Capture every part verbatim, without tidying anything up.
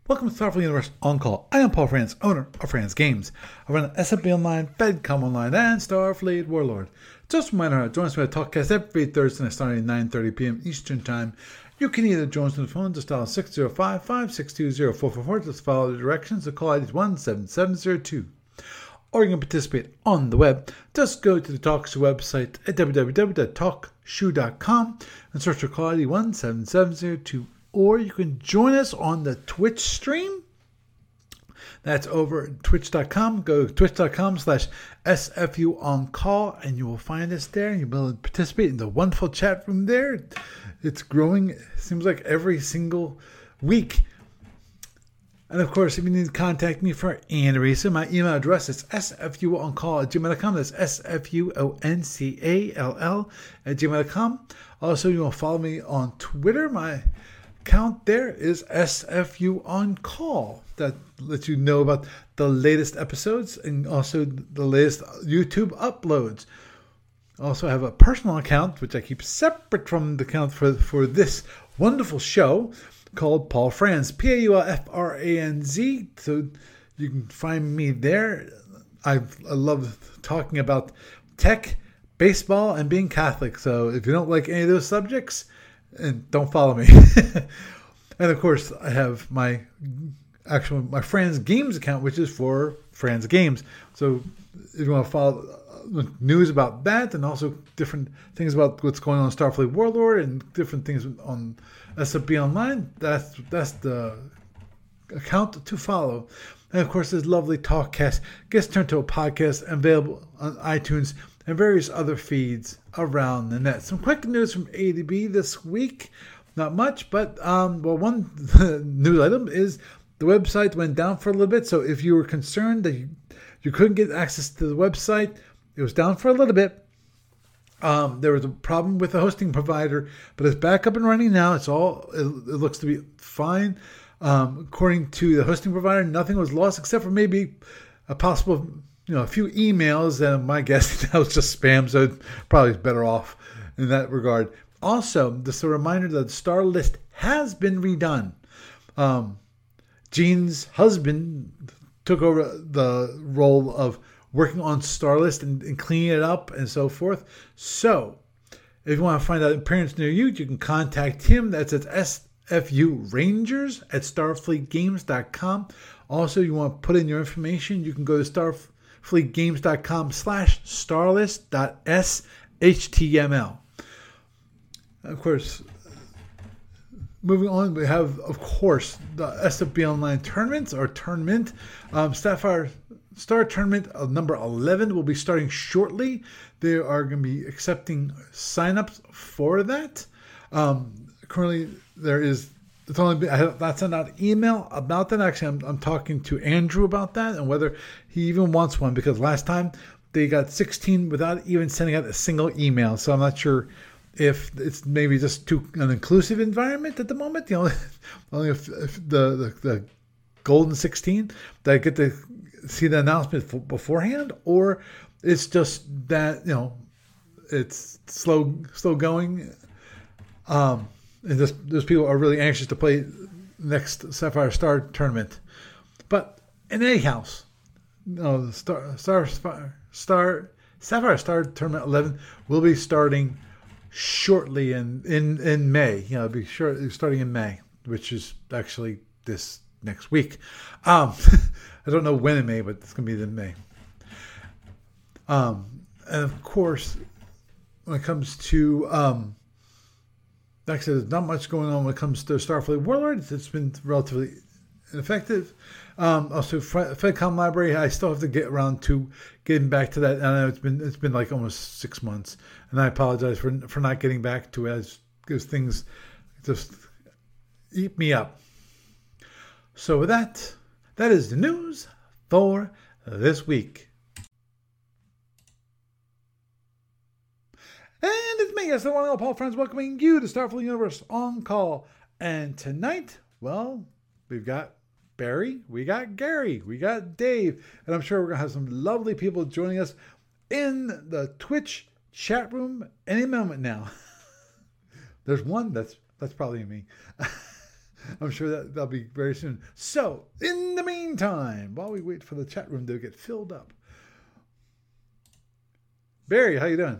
Welcome to Starfleet Universe On Call. I am Paul Franz, owner of Franz Games. I run S M P Online, FedCom Online, and Starfleet Warlord. Just a reminder, join us for a talkcast every Thursday starting at nine thirty p.m. Eastern Time. You can either join us on the phone, just dial six zero five, five six two, zero four four four, just follow the directions. The call I D is one seven seven zero two. Or you can participate on the web. Just go to the TalkShoe website at w w w dot talk shoe dot com and search for call I D one seven seven zero two. Or you can join us on the Twitch stream. That's over at twitch dot com. Go to twitch dot com slash S F U on call and you will find us there. And you'll be able to participate in the wonderful chat room there. It's growing, it seems like every single week. And of course, if you need to contact me for any reason, my email address is s f u on call at gmail dot com. That's S F U O N C A L L at gmail dot com. Also, you will follow me on Twitter. My account there is S F U on call. That lets you know about the latest episodes and also the latest YouTube uploads. Also, I have a personal account which I keep separate from the account for for this wonderful show called Paul Franz, P A U L F R A N Z. So you can find me there. I, I love talking about tech, baseball, and being Catholic. So if you don't like any of those subjects, and don't follow me. And of course, I have my actual my Franz Games account, which is for Franz Games. So if you want to follow news about that, and also different things about what's going on in Starfleet Warlord and different things on S M P Online, that's that's the account to follow. And of course, this lovely Talkcast gets turned to a podcast available on iTunes and various other feeds around the net. Some quick news from A D B this week. Not much, but um, well, one news item is the website went down for a little bit. So if you were concerned that you, you couldn't get access to the website, it was down for a little bit. Um, there was a problem with the hosting provider, but it's back up and running now. It's all it, it looks to be fine. Um, according to the hosting provider, nothing was lost except for maybe a possible, you know, a few emails. And my guess that was just spam, so it's probably better off in that regard. Also, just a reminder that the star list has been redone. Um, Gene's husband took over the role of working on Starlist and, and cleaning it up and so forth. So, if you want to find out appearance near you, you can contact him. That's at S F U Rangers at starfleet games dot com. Also, you want to put in your information, you can go to starfleet games dot com slash starlist dot s h t m l. Of course, moving on, we have, of course, the S M P Online tournaments or tournament. Um, Sapphire Star Tournament uh, number eleven will be starting shortly. They are going to be accepting signups for that. Um, currently, there is, it's only been, I have not sent out email about that. Actually, I'm, I'm talking to Andrew about that and whether he even wants one, because last time they got sixteen without even sending out a single email. So I'm not sure if it's maybe just too an inclusive environment at the moment. You know, only if, if the, the the golden sixteen that I get to see the announcement beforehand, or it's just that, you know, it's slow slow going. Um, and just those people are really anxious to play next Sapphire Star tournament. But in any house, you know, the Star Star Star Sapphire Star Tournament eleven will be starting shortly in, in, in May. You know, it'll be sure starting in May, which is actually this next week. Um, I don't know when in May, but it's going to be in May. Um, and of course, when it comes to, um, like I said, there's not much going on when it comes to Starfleet Warlord. It's been relatively ineffective. Um, also, FedCom Library, I still have to get around to getting back to that. I know it's been it's been like almost six months, and I apologize for for not getting back to it as because things just eat me up. So with that, that is the news for this week. And it's me, yes, the one and all Paul Franz, welcoming you to Starfleet Universe On Call. And tonight, well, we've got Barry, we got Gary, we got Dave, and I'm sure we're going to have some lovely people joining us in the Twitch chat room any moment now. There's one that's that's probably me. I'm sure that that'll be very soon. So, in the meantime, while we wait for the chat room to get filled up, Barry, how you doing?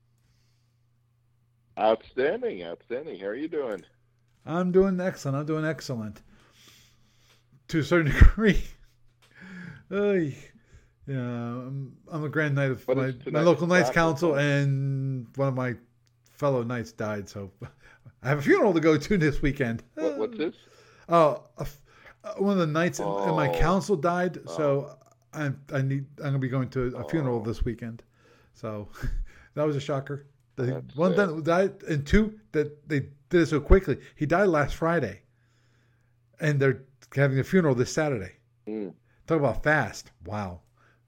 Outstanding, outstanding. How are you doing? I'm doing excellent. I'm doing excellent. To a certain degree. uh, yeah, I'm, I'm a grand knight of my, my local Knights Council, and one of my fellow knights died, so I have a funeral to go to this weekend. What, what's this? Oh, uh, one of the knights oh. in, in my council died, oh. so I I need I'm gonna be going to a funeral oh. this weekend. So that was a shocker. The, one that died, and two that they did it so quickly. He died last Friday, and they're having a funeral this Saturday. Mm. Talk about fast! Wow.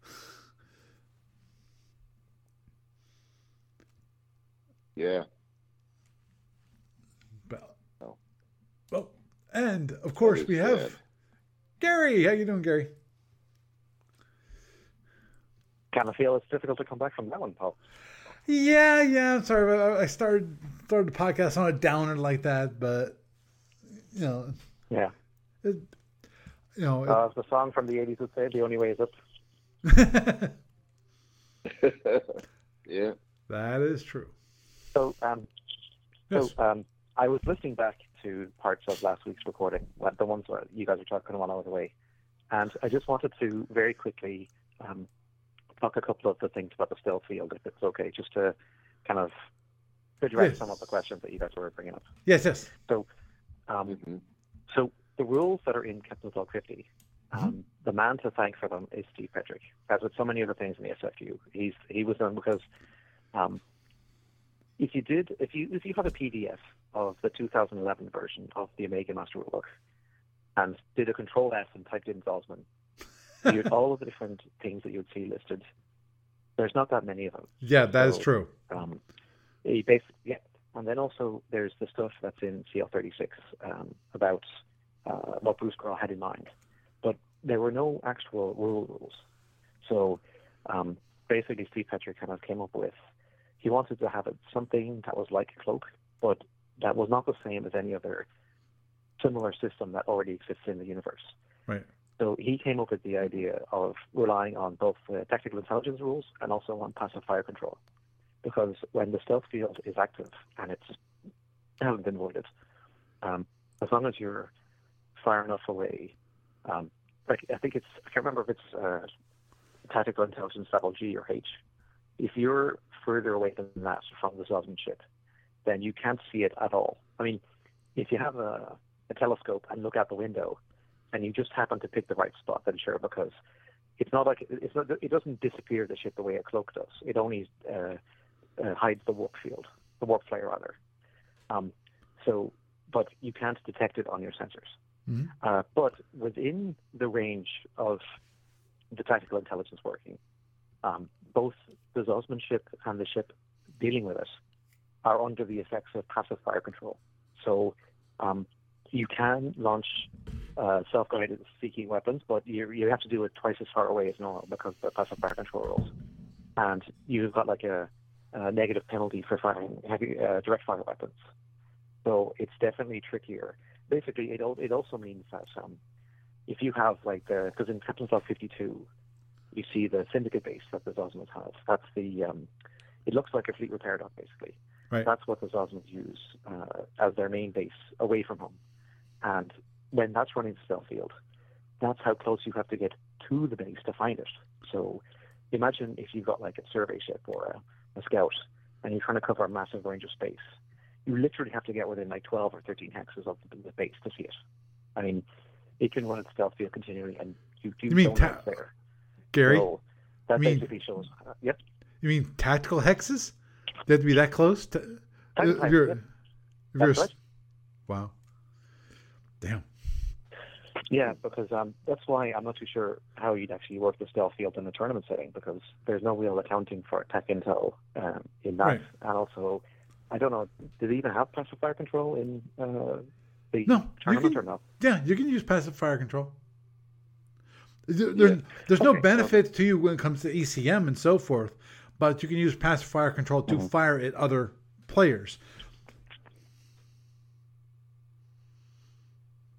Yeah. Well, oh. well, and of course we have sad. Gary. How you doing, Gary? Kind of feel it's difficult to come back from that one, Paul. Yeah, yeah. I'm sorry, but I started started the podcast on a downer like that, but you know, yeah, it, you know, uh, it, the song from the eighties would say, "The only way is up." Yeah, that is true. So, um, yes. so um, I was listening back to parts of last week's recording, the ones where you guys were talking while I was away, and I just wanted to very quickly. Um, talk a couple of the things about the stealth field, if it's okay, just to kind of address yes. some of the questions that you guys were bringing up. Yes, yes. So, um, mm-hmm. so the rules that are in Captain's Log fifty, um, mm-hmm. the man to thank for them is Steve Petrick. As with so many other things in the S F U, he's he was done because um, if you did, if you if you had a P D F of the two thousand eleven version of the Omega Master Rulebook and did a Control S and typed in Zosman. You had all of the different things that you would see listed. There's not that many of them. Yeah, that so, is true. Um, basically, yeah. And then also there's the stuff that's in C L thirty-six um, about uh, what Bruce Grohl had in mind. But there were no actual rule rules. So um, basically Steve Petrick kind of came up with, he wanted to have it, something that was like a cloak, but that was not the same as any other similar system that already exists in the universe. Right. So he came up with the idea of relying on both the tactical intelligence rules and also on passive fire control. Because when the stealth field is active and it's hasn't been voided, um, as long as you're far enough away, um, like I think it's, I can't remember if it's uh, tactical intelligence level G or H. If you're further away than that from the Zosman ship, then you can't see it at all. I mean, if you have a, a telescope and look out the window, and you just happen to pick the right spot, then sure, because it's not like it's not, it doesn't disappear the ship the way a cloak does. It only uh, uh, hides the warp field, the warp flare rather. Um, so, but you can't detect it on your sensors. Mm-hmm. Uh, but within the range of the tactical intelligence working, um, both the Zosman ship and the ship dealing with it are under the effects of passive fire control. So. Um, You can launch uh, self-guided seeking weapons, but you you have to do it twice as far away as normal because of the passive fire control rules. And you've got like a, a negative penalty for firing heavy uh, direct fire weapons. So it's definitely trickier. Basically, it it also means that um, if you have like the because in Captain's Log fifty-two, you see the Syndicate base that the Zosmans have. That's the um, it looks like a fleet repair dock basically. Right. That's what the Zosmans use uh, as their main base away from home. And when that's running the stealth field, that's how close you have to get to the base to find it. So imagine if you've got like a survey ship or a, a scout and you're trying to cover a massive range of space. You literally have to get within like twelve or thirteen hexes of the, the base to see it. I mean, it can run its stealth field continually and you, you, you mean don't ta- know it's there. Gary? So that mean, basically shows, uh, yep. You mean tactical hexes? They have to be that close? To, tactical if you're, yep. if you're, That's right. Wow. Damn. Yeah, because um, that's why I'm not too sure how you'd actually work the stealth field in a tournament setting, because there's no real accounting for tech intel um, in that. Right. And also, I don't know, do they even have passive fire control in uh, the no, tournament can, or not? Yeah, you can use passive fire control. There, there, yeah. There's okay, no benefit so, to you when it comes to E C M and so forth, but you can use passive fire control to mm-hmm. fire at other players.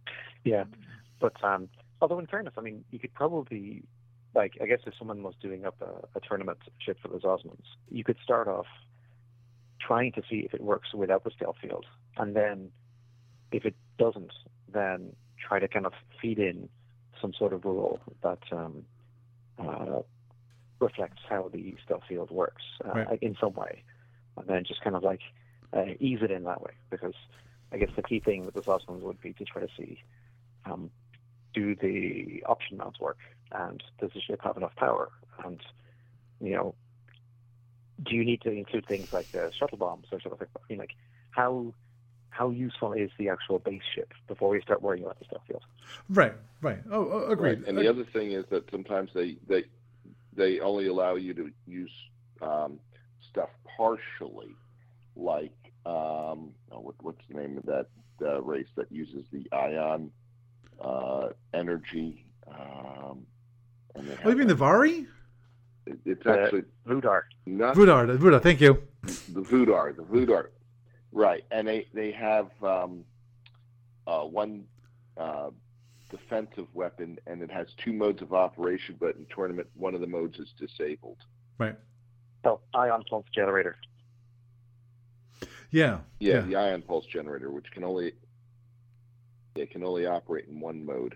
Yeah, but um, although in fairness, I mean, you could probably, like, I guess if someone was doing up a, a tournament ship for the Osmonds, you could start off trying to see if it works without the stealth field, and then if it doesn't, then try to kind of feed in some sort of rule that um, uh, reflects how the stealth field works uh, Right. in some way, and then just kind of like uh, ease it in that way. Because I guess the key thing with the Osmonds would be to try to see um, do the option mounts work, and does the ship have enough power, and you know, do you need to include things like the shuttle bombs or sort of like, you know, like how how useful is the actual base ship before we start worrying about the stealth field? Right, right. Oh, oh, agreed. Right. And the other thing is that sometimes they they they only allow you to use um, stuff partially, like um, oh, what, what's the name of that uh, race that uses the ion uh, energy? Um, and they Oh, you mean the have Vari? a- it- it's The actually Vudar. not Vudar, Vudar, thank you. the Vudar, the Vudar, right? And they they have um, uh, one uh, defensive weapon, and it has two modes of operation. But in tournament, one of the modes is disabled. Right. So ion pulse generator. Yeah. Yeah, Yeah. the ion pulse generator, which can only it can only operate in one mode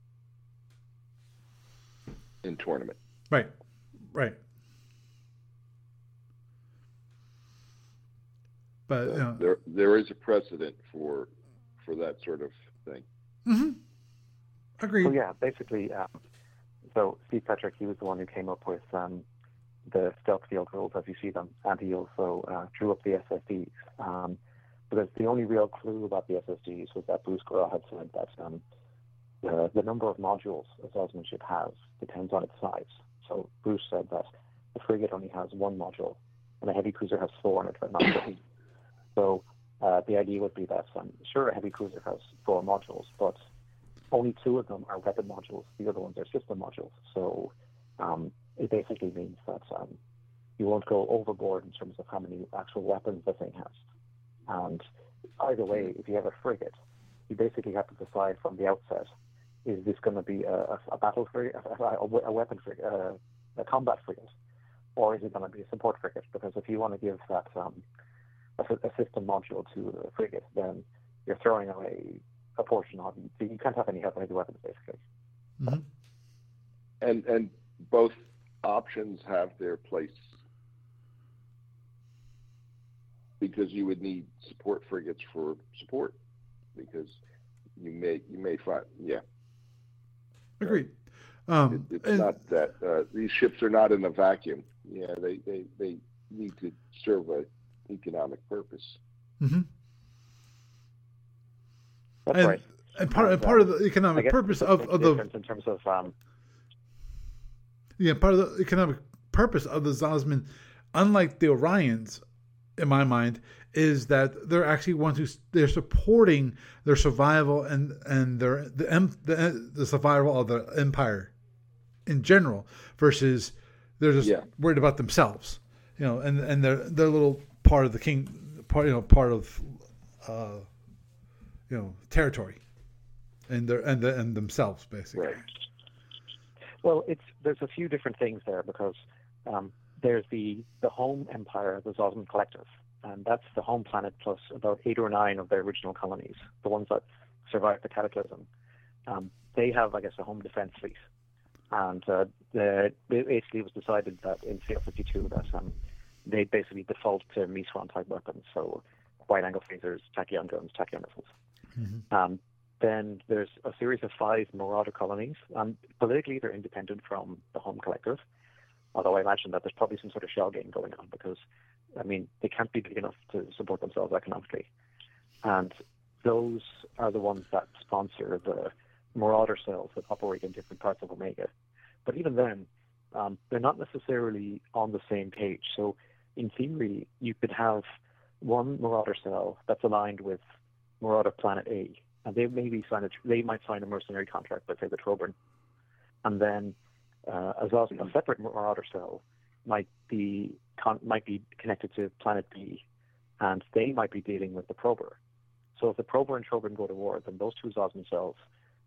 in tournament. Right. Right. But So you know, there there is a precedent for for that sort of thing. hmm agreed. So yeah, basically, um, so Steve Petrick, he was the one who came up with um, the stealth field rules as you see them, and he also uh, drew up the S S Ds. Um, because the only real clue about the S S Ds was that Bruce Gurrell had said that um, the, the number of modules a Osmond ship has depends on its size. So Bruce said that the frigate only has one module, and a heavy cruiser has four, and it's not three. So uh, the idea would be that, um, sure, a heavy cruiser has four modules, but only two of them are weapon modules. The other ones are system modules. So um, it basically means that um, you won't go overboard in terms of how many actual weapons the thing has. And either way, if you have a frigate, you basically have to decide from the outset, is this going to be a, a, a battle frigate, a, a, a weapon frigate, a, a combat frigate, or is it going to be a support frigate? Because if you want to give that um, a, a system module to a frigate, then you're throwing away a portion of it. You can't have any heavy weapons, basically. hmm And and both options have their place, because you would need support frigates for support, because you may you may find yeah Agreed. it, Um, it's and- not that uh, these ships are not in a vacuum. Yeah, they they, they need to serve a economic purpose. mhm. That's and, right. and part and And, part um, of the I economic guess purpose the of, big of the difference in terms of um, yeah part of the economic purpose of the Zosman, unlike the Orions, in my mind, is that they're actually ones who they're supporting their survival and and their the em- the, the survival of the empire in general, versus they're just Yeah. worried about themselves, you know, and and they're they're a little part of the king, part you know part of uh, you know territory, and their and the, and themselves basically. Right. well, it's there's a few different things there because um, there's the the home empire, the Zosman Collective, and that's the home planet plus about eight or nine of their original colonies, the ones that survived the Cataclysm. Um, they have, I guess, a home defense fleet, and uh, the, it basically was decided that in C L fifty-two that um, they basically default to Miswan type weapons, so wide-angle phasers, tachyon guns, tachyon missiles. Mhm. Um, then there's a series of five Marauder colonies, and politically they're independent from the home collective, although I imagine that there's probably some sort of shell game going on because, I mean, they can't be big enough to support themselves economically. And those are the ones that sponsor the Marauder cells that operate in different parts of Omega. But even then, um, they're not necessarily on the same page. So in theory, you could have one Marauder cell that's aligned with Marauder Planet A, and they maybe sign a, they might sign a mercenary contract with, say, the Troburn. And then uh, as well as a separate Marauder cell might be con- might be connected to Planet B, and they might be dealing with the Prober. So if the Prober and Troburn go to war, then those two Zosman cells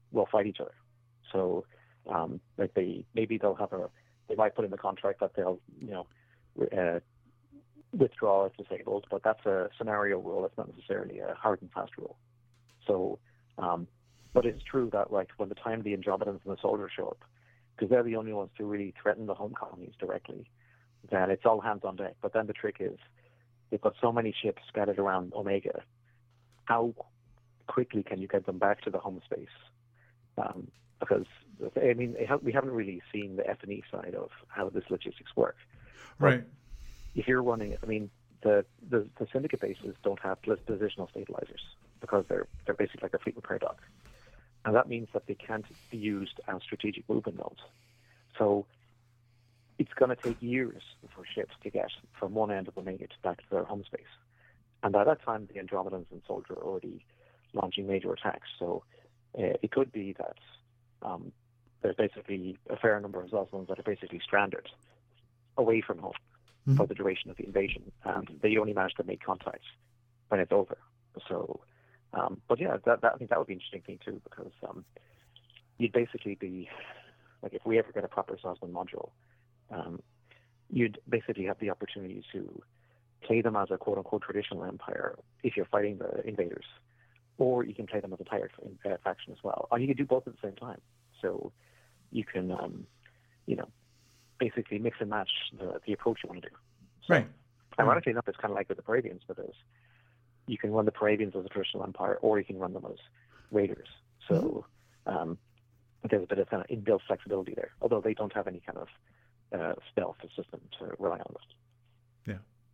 will fight each other. So, um, like they maybe they'll have a they might put in the contract that they'll you know uh, withdraw if disabled, but that's a scenario rule. That's not necessarily a hard and fast rule. So, um, but it's true that like when the time the Andromedans and the soldiers show up, because they're the only ones to really threaten the home colonies directly, that it's all hands on deck. But then the trick is they've got so many ships scattered around Omega. How quickly can you get them back to the home space? Um, because I mean, we haven't really seen the F and E side of how this logistics work. But Right. if you're running, I mean, the, the, the syndicate bases don't have positional stabilizers because they're they're basically like a fleet repair dock, and that means that they can't be used as strategic movement nodes. So it's going to take years for ships to get from one end of the Omega back to their home space, and by that time the Andromedans and Soldier are already launching major attacks. So uh, it could be that um, there's basically a fair number of Zoslans that are basically stranded away from home Mhm. for the duration of the invasion, and they only manage to make contact when it's over. So, um, but yeah, that, that I think that would be an interesting thing too, because um, you'd basically be like, if we ever get a proper Zosman module, um, you'd basically have the opportunity to play them as a quote-unquote traditional empire if you're fighting the invaders, or you can play them as a pirate uh, faction as well, or you can do both at the same time. So you can, um, you know, basically mix and match the, the approach you want to do. So, Right. Ironically enough, it's kind of like with the Parabians, because you can run the Parabians as a traditional empire, or you can run them as raiders. So um, there's a bit of kind of inbuilt flexibility there, although they don't have any kind of uh, stealth system to rely on. Yeah.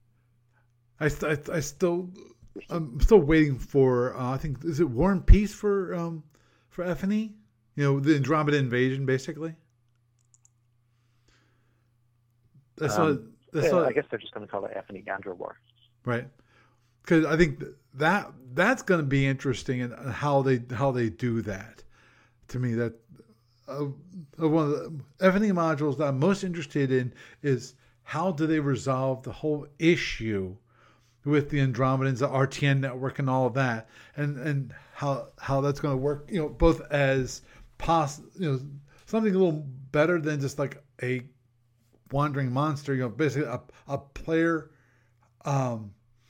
I, st- I, I still, I'm still waiting for. Uh, I think is it War and Peace for um for F and E? You know, the Andromeda invasion, basically. That's Um, what. That's yeah, what. I guess they're just going to call it F and E Gandra War. Right. Because I think that that's going to be interesting in how they how they do that. To me, that uh, one of the F and E modules that I'm most interested in is how do they resolve the whole issue with the Andromedans, the R T N network, and all of that, and and how how that's going to work. You know, both as poss you know something a little better than just like a wandering monster. You know, basically a a player. Um,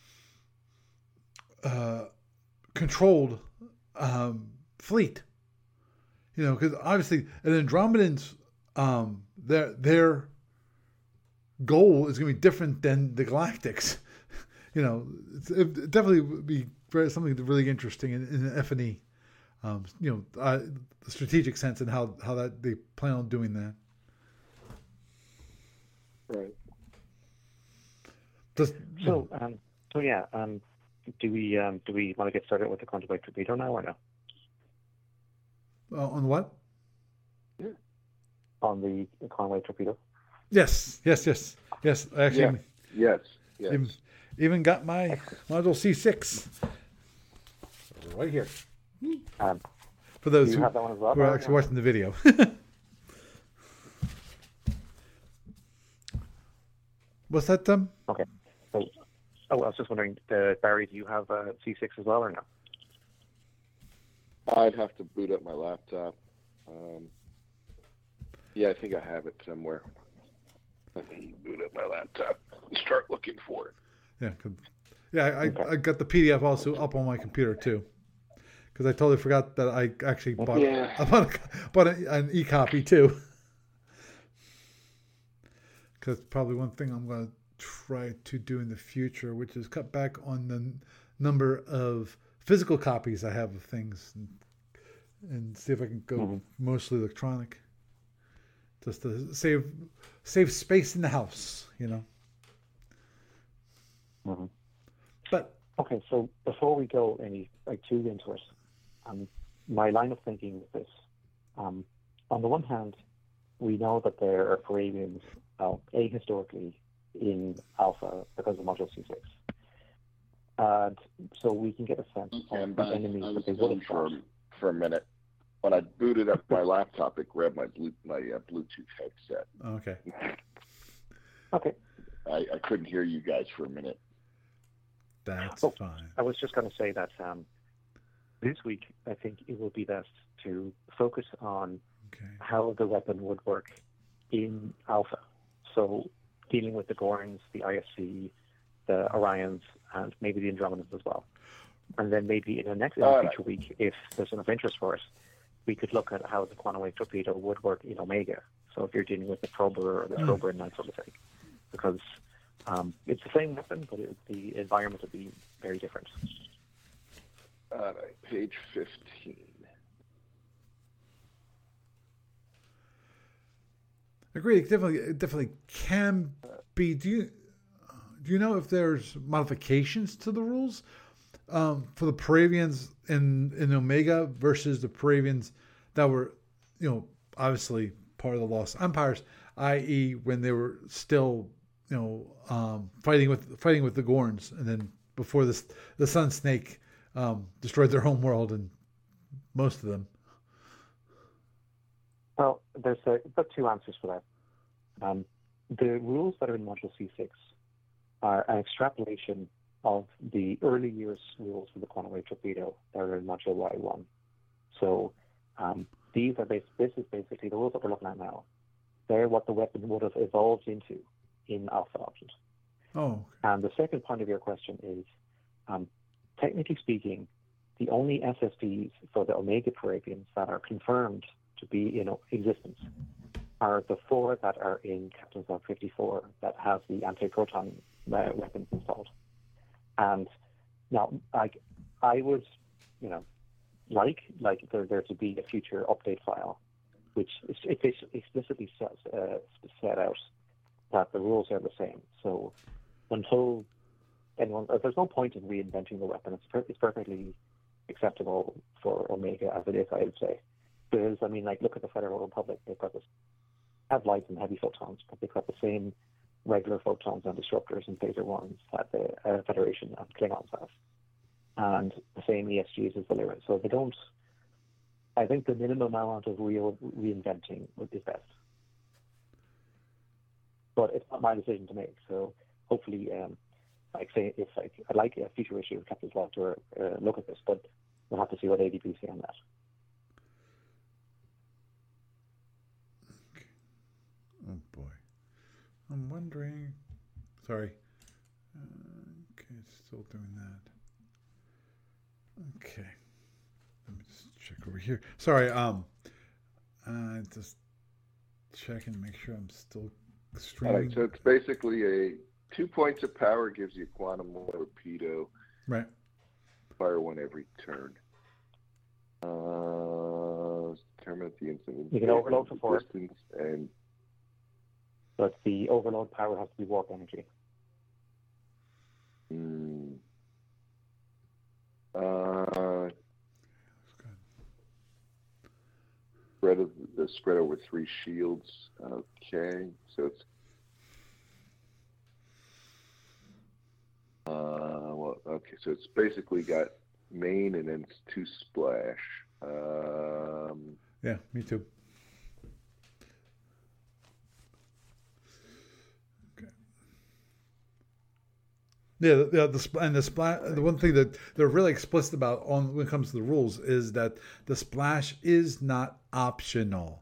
Uh, controlled um, fleet, you know, because obviously an Andromedans, um, their their goal is going to be different than the Galactics. You know, it's, it definitely would be very, something really interesting in, in F and E. Um, you know, uh, the strategic sense and how how that they plan on doing that. Right. Just, So, um, so yeah. Um, Do we um, do we want to get started with the Contemplate Torpedo now or no? uh, on what? On the Conway Torpedo? Yes, yes, yes, yes. Actually, Yeah. Yes. Yes. even, even got my module C six right here. Um, For those do you who, have that one as well? who are or actually no? watching the video. What's that, um? Okay. So, oh, I was just wondering, uh, Barry, do you have a C six as well or no? I'd have to boot up my laptop. Um, yeah, I think I have it somewhere. Let me boot up my laptop and start looking for it. Yeah, 'cause- yeah. I, I I got the P D F also up on my computer too, because I totally forgot that I actually bought Yeah. I bought, a, bought a, an e copy too. Because probably one thing I'm going to try to do in the future, which is cut back on the n- number of physical copies I have of things, and, and see if I can go Mhm. mostly electronic, just to save save space in the house, you know. Mm-hmm. But Okay, so before we go any like too into it, um, my line of thinking is this: um, on the one hand, we know that there are Parabians, uh, ahistorically, in Alpha because of Module C six, and so we can get a sense Okay, I'm of the back. I enemies was that they would gone have for, fought. for a minute. When I booted up my laptop, it grabbed my blue, my uh, Bluetooth headset. okay, Okay, I, I couldn't hear you guys for a minute. that's Oh. fine. I was just going to say that um, this week I think it will be best to focus on Okay. how the weapon would work in Alpha. So dealing with the Gorns, the I S C, the Orions, and maybe the Andromedans as well. And then maybe in the next in the All future right. week, if there's enough interest for it, we could look at how the quantum wave torpedo would work in Omega. So if you're dealing with the prober or the Mm. prober and that sort of thing, because um, it's the same weapon, but it, the environment would be very different. All right, page fifteen. Agreed. It definitely, it definitely can be. Do you do you know if there's modifications to the rules um, for the Paravians in in Omega versus the Paravians that were, you know, obviously part of the Lost Empires, that is, when they were still, you know, um, fighting with fighting with the Gorns, and then before this, the Sun Snake um, destroyed their home world and most of them. Well, there's uh, about two answers for that. Um, the rules that are in Module C six are an extrapolation of the early years rules for the quantum wave torpedo that are in Module Y one. So um, these are based, this is basically the rules that we're looking at now. They're what the weapon would have evolved into in Alpha Options. Oh, And the second part of your question is, um, technically speaking, the only S S Ds for the Omega Paravians that are confirmed to be in existence are the four that are in Captain's Log fifty-four that have the anti-proton uh, weapons installed. And now, like, I would, you know, like like there, there to be a future update file, which is explicitly says, uh, set out that the rules are the same. So until anyone, uh, there's no point in reinventing the weapon. It's, per- it's perfectly acceptable for Omega as it is, I would say. Because, I mean, like, look at the Federal Republic. They've got this, have light and heavy photons, but they've got the same regular photons and disruptors and phaser ones that the uh, Federation and Klingons have. And the same E S Gs as the Lyra. So they don't, I think the minimum amount of real reinventing is best. But it's not my decision to make. So hopefully, um, like say, if like, I'd like a future issue of Captain's Log to uh, look at this, but we'll have to see what A D P say on that. oh boy. I'm wondering. Sorry. Uh, okay, it's still doing that. Okay. Let me just check over here. Sorry. Um. Uh, just check and make sure I'm still All streaming. right, so it's basically a two points of power gives you a quantum torpedo. Right. Fire one every turn. Uh, determine the instant. You can overload for four. Distance and But the overload power has to be warp energy. mm, uh, spread of the spread over three shields. Okay, so it's uh, well, okay, so it's basically got main and then it's two splash. Um, Yeah, me too. Okay. Yeah, the, the, the spl- and the splash. The one thing that they're really explicit about on when it comes to the rules is that the splash is not optional.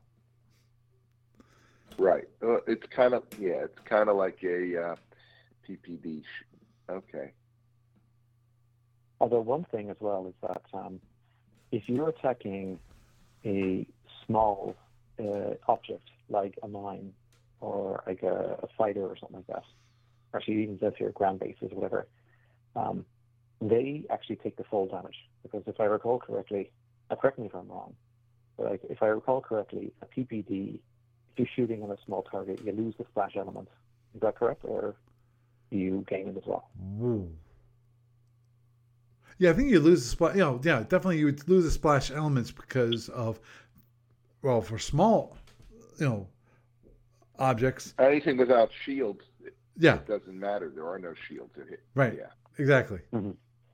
right. Uh, it's kind of yeah. It's kind of like a uh, P P D. Sh- okay. Although one thing as well is that um, if you're attacking a small uh, object like a mine or like a, a fighter or something like that, or actually even if you're ground bases or whatever, um, they actually take the full damage. Because if I recall correctly, uh, correct me if I'm wrong, but like, if I recall correctly, a P P D, if you're shooting on a small target, you lose the splash element. Is that correct, or you gain it as well? Woo. Yeah, I think you lose the splash. You know, yeah, definitely you would lose the splash elements because of, well, for small, you know, objects. Anything without shields, it, Yeah, it doesn't matter. There are no shields to hit. right. Yeah. Exactly. Mm-hmm.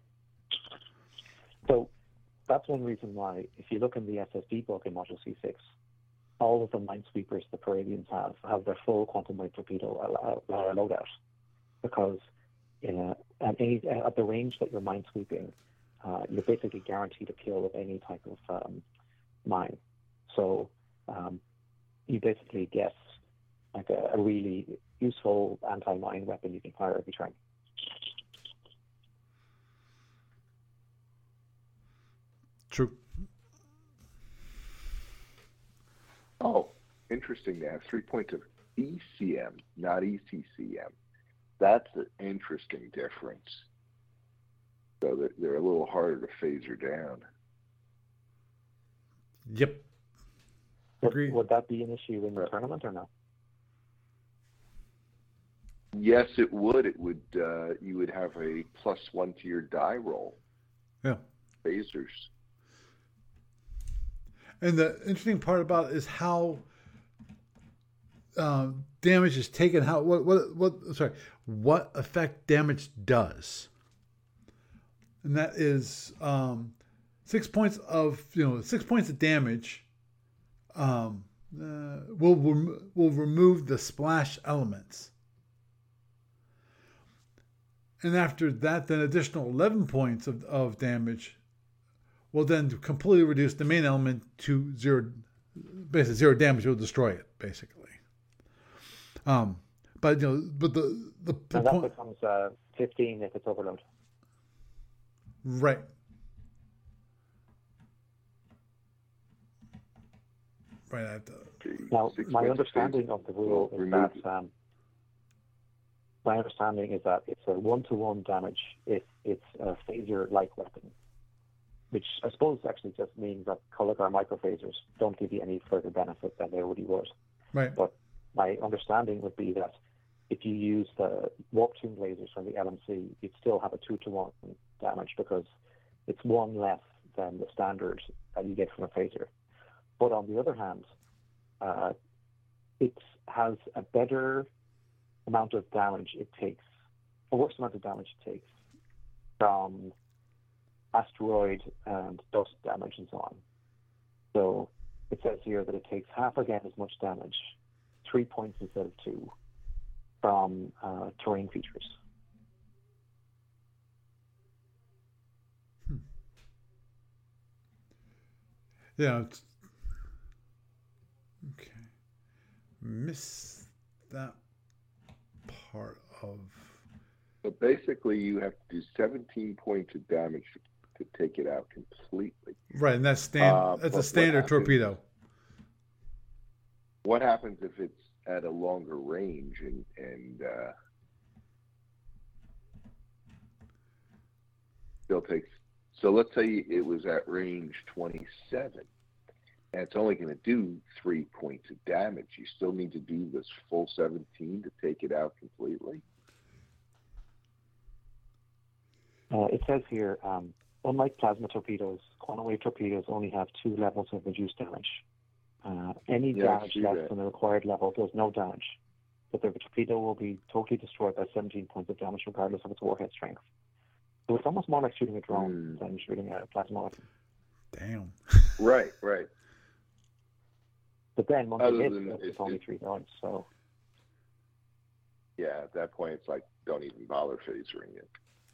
So that's one reason why, if you look in the S S D book in Module C six, all of the minesweepers the Paravians have have their full quantum wave torpedo uh, uh, loadout, because in a, at, any, at the range that you're minesweeping, uh, you're basically guaranteed a kill with any type of um, mine. So um, you basically get like a, a really useful anti-mine weapon you can fire every turn. True. Oh, interesting. They have three points of E C M, not E C C M. That's an interesting difference. So they're, they're a little harder to phaser down. Yep. Agree. Would, would that be an issue in the tournament or no? Yes, it would. It would. Uh, you would have a plus one to your die roll. Yeah. Phasers. And the interesting part about it is how um, damage is taken. How what what what? Sorry, what effect damage does, and that is um, six points of you know six points of damage. Um, uh, will rem- will remove the splash elements, and after that, then additional eleven points of of damage will then completely reduce the main element to zero, basically zero damage. Will destroy it, basically. Um, but you know, but the the, the and that point, becomes uh, fifteen if it's overload. right, right. I have to, Now, Six my points understanding phasers of the rule will is remove that um, my understanding is that it's a one-to-one damage if it's a phaser-like weapon, which I suppose actually just means that Colocar microphasers don't give you any further benefit than they already would. right. But my understanding would be that if you use the warp-tuned lasers from the L M C, you'd still have a two-to-one damage because it's one less than the standard that you get from a phaser. But on the other hand, uh, it has a better amount of damage it takes, a worse amount of damage it takes from asteroid and dust damage and so on. So it says here that it takes half again as much damage, three points instead of two, from uh, terrain features. Hmm. Yeah. It's, okay. Miss that part of. So basically, you have to do seventeen points of damage to, to take it out completely. Right, and that's stand. Uh, that's but a standard what happens- torpedo. What happens if it's at a longer range and and uh, still takes? So let's say it was at range twenty-seven, and it's only going to do three points of damage. You still need to do this full seventeen to take it out completely. Uh, it says here, um, unlike plasma torpedoes, quantum wave torpedoes only have two levels of reduced damage. Uh, any Yeah, I damage see less that. than the required level does no damage, but the torpedo will be totally destroyed by seventeen points of damage regardless of its warhead strength. So it's almost more like shooting a drone Mm. than shooting a plasma weapon. Damn. Right, right. But then once Other it hits, than it's, it- only it- three points. So Yeah, at that point, it's like don't even bother phasering it.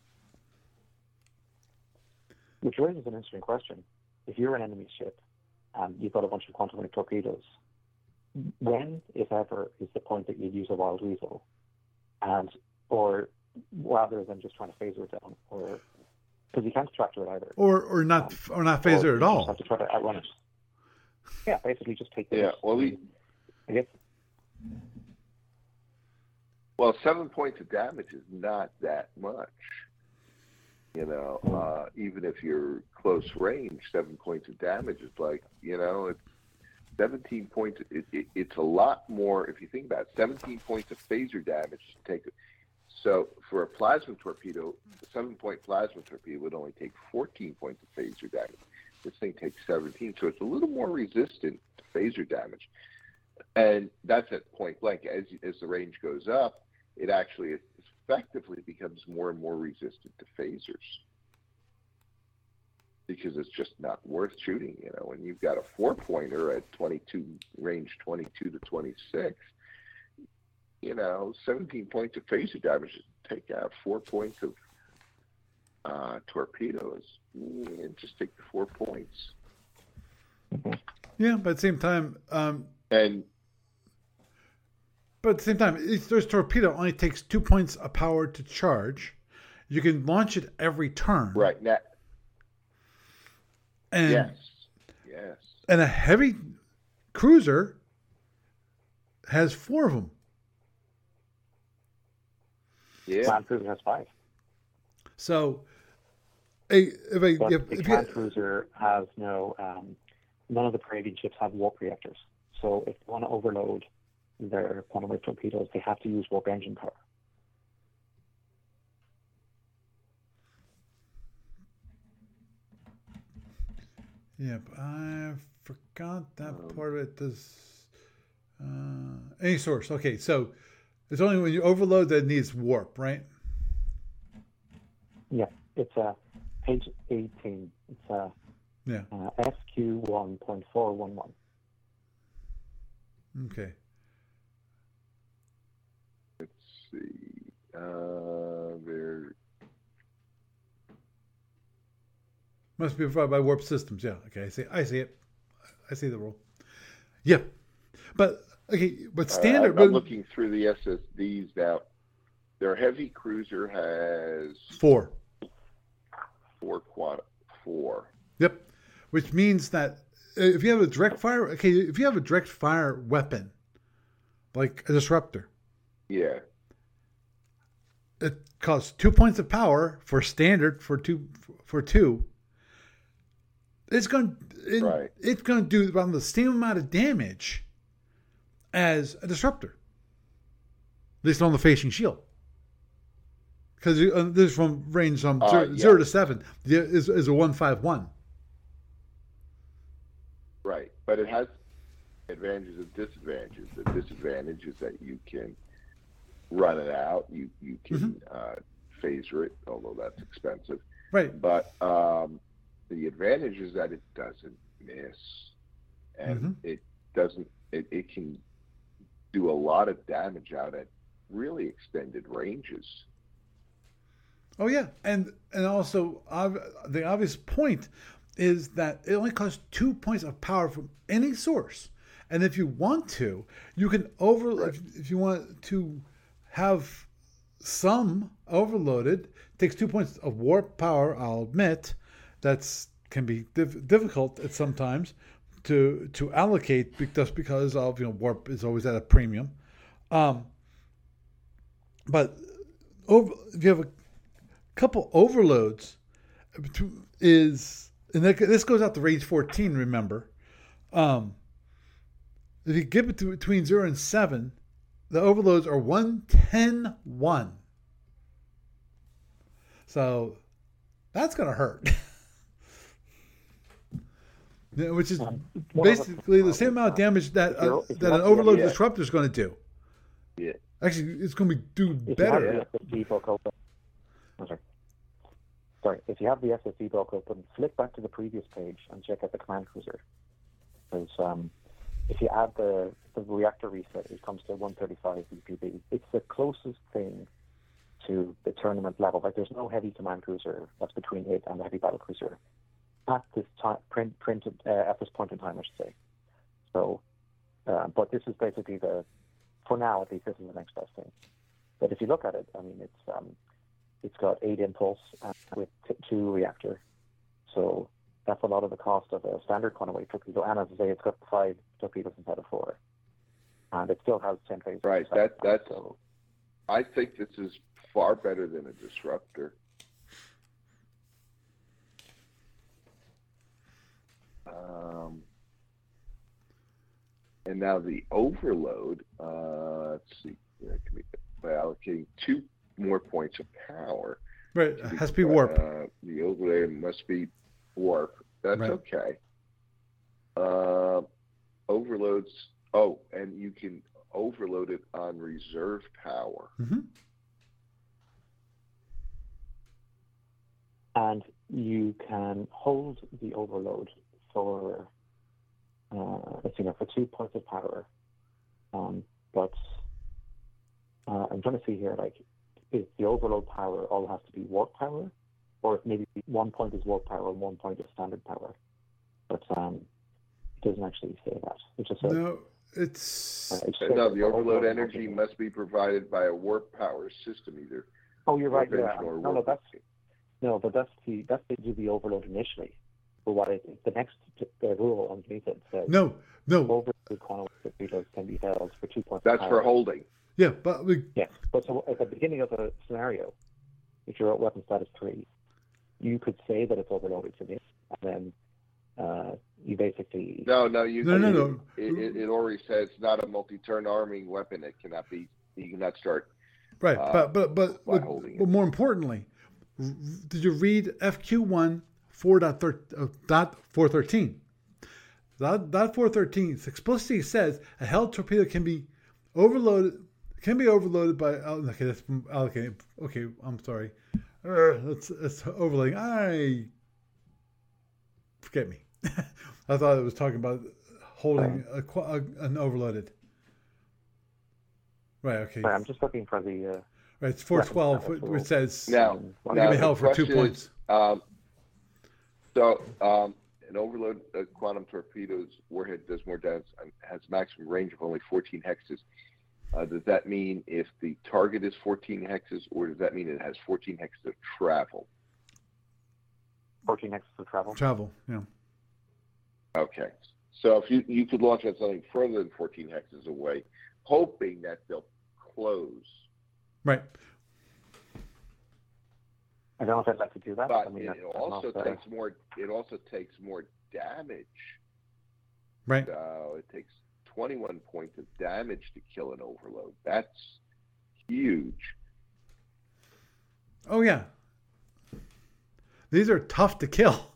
which raises an interesting question. If you're an enemy ship and you've got a bunch of quantum wave torpedoes, when, if ever, is the point that you use a wild weasel, and or rather than just trying to phaser it down, or because you can't tractor it either, Or or not or not phaser or at you just all. have to try to outrun it. Yeah, basically just take. Yeah, those. well, we I guess well seven points of damage is not that much. You know, uh, even if you're close range, seven points of damage is like, you know, it's seventeen points. It, it, it's a lot more if you think about it. seventeen points of phaser damage to take. So for a plasma torpedo, a seven-point plasma torpedo would only take fourteen points of phaser damage. This thing takes seventeen, so it's a little more resistant to phaser damage. And that's at point blank. As as the range goes up, it actually effectively becomes more and more resistant to phasers because it's just not worth shooting. You know, when you've got a four-pointer at twenty-two range, twenty-two to twenty-six. You know, seventeen points of phaser damage to take out four points of uh, torpedoes. Mm, just take the four points. Mm-hmm. Yeah, but at the same time, um, And but at the same time, each there's torpedo only takes two points of power to charge. You can launch it every turn. right now, And yes, yes, and a heavy cruiser has four of them. yeah. Command cruiser has five. So, a, if a, But if, the if command you, cruiser has no, um, none of the Praetorian ships have warp reactors. So if they want to overload their quantum wave torpedoes, they have to use warp engine power. yeah, I forgot that um, part of it. Does uh, any source? Okay, so it's only when you overload that it needs warp, right? Yeah, it's uh, page eighteen. It's uh, yeah. uh, S Q one point four one one. Okay. Let's see. Uh, there must be provided by warp systems. Yeah. Okay. I see. I see it. I see the rule. Yeah. But okay. But standard. Uh, I'm, but, I'm looking through the S S Ds now. Their heavy cruiser has four. Four quad. Four. Yep. Which means that if you have a direct fire, okay, if you have a direct fire weapon, like a disruptor, yeah, it costs two points of power for standard for two for two. It's going it, right. It's going to do around the same amount of damage as a disruptor, at least on the facing shield. Because uh, this is from range from uh, zero, yeah. zero to seven is is a one five one. Right, but it has advantages and disadvantages. The disadvantage is that you can run it out. You you can mm-hmm. uh, phaser it, although that's expensive. Right. But um, the advantage is that it doesn't miss, and mm-hmm. it doesn't. It, it can do a lot of damage out at really extended ranges. Oh yeah, and and also uh, the obvious point is that it only costs two points of power from any source, and if you want to, you can over. Right. If, if you want to have some overloaded, it takes two points of warp power. I'll admit that's can be diff- difficult at sometimes to to allocate just because of you know warp is always at a premium, um, but over if you have a couple overloads is and this goes out to range fourteen, remember, um, if you give it to between zero and seven, the overloads are one ten one, so that's gonna hurt. Yeah, which is um, basically the same amount of damage that uh, that an overload yeah. disruptor is going to do. Yeah, actually, it's going to be do if better. You have the S S D book open, oh, sorry. sorry, if you have the S S D book open, flick back to the previous page and check out the command cruiser. Because um, if you add the the reactor reset, it comes to one thirty-five V P B. It's the closest thing to the tournament level. Like there's no heavy command cruiser that's between it and the heavy battle cruiser. At this time, print, printed uh, at this point in time, I should say. So, uh, but this is basically the, for now at least, this is the next best thing. But if you look at it, I mean, it's um, it's got eight impulse uh, with t- two reactor, so that's a lot of the cost of a standard quantum wave torpedo. And as I say, it's got five torpedoes instead of four, and it still has ten phasers. Right. That that's. So, I think this is far better than a disruptor. Um, and now the overload, uh, let's see, that can be by allocating two more points of power. Right, it has to be warp. Uh, the overload must be warp. That's right. Okay. Uh, overloads, oh, and you can overload it on reserve power. Mm-hmm. And you can hold the overload for uh, let's see now for two points of power, um, but uh, I'm trying to see here like is the overload power all has to be warp power, or if maybe one point is warp power and one point is standard power. But um, doesn't actually say that. It just says, No, it's uh, it Uh, says No, that the overload overload energy energy- must be provided by a warp power system, either. Oh, you're right. Yeah. warp engine or No, no, warp- that's no, but that's the that's they do the overload initially. But what I think the next the rule underneath it says no, no. overload quantum torpedoes can be held for two points. That's of for power. holding. Yeah, but we, Yeah, but so at the beginning of a scenario, if you're at weapon status three, you could say that it's overloaded to this, and then uh, you basically No, no, you. No, no, you- no. It, it, it already says it's not a multi-turn arming weapon. It cannot be. You cannot start. right, uh, but but but by but, holding but it. more importantly, r- did you read F Q one four dot thir- uh, dot four thirteen? That dot four thirteen explicitly says a held torpedo can be overloaded. Can be overloaded by oh, okay. That's from okay. Okay, I'm sorry. Uh, it's it's overloading. I forget me. I thought it was talking about holding a, qu- a, an overloaded. Right. Okay. Sorry, I'm just looking for the. Uh, Right. It's four twelve. Yeah, Which says Now, um, you now can be the held for two question points. is, um, so um, an overload uh, quantum torpedo's warhead does more damage and has a maximum range of only fourteen hexes. Uh, does that mean if the target is fourteen hexes, or does that mean it has fourteen hexes of travel? fourteen hexes of travel. Travel. Yeah. Okay. So if you you could launch at something further than fourteen hexes away, hoping that they'll close. Right. I don't know if I'd like to do that. But I mean, it that's- also that's not, uh, takes more. It also takes more damage. Right. So it takes twenty-one points of damage to kill an overload. That's huge. Oh yeah. These are tough to kill.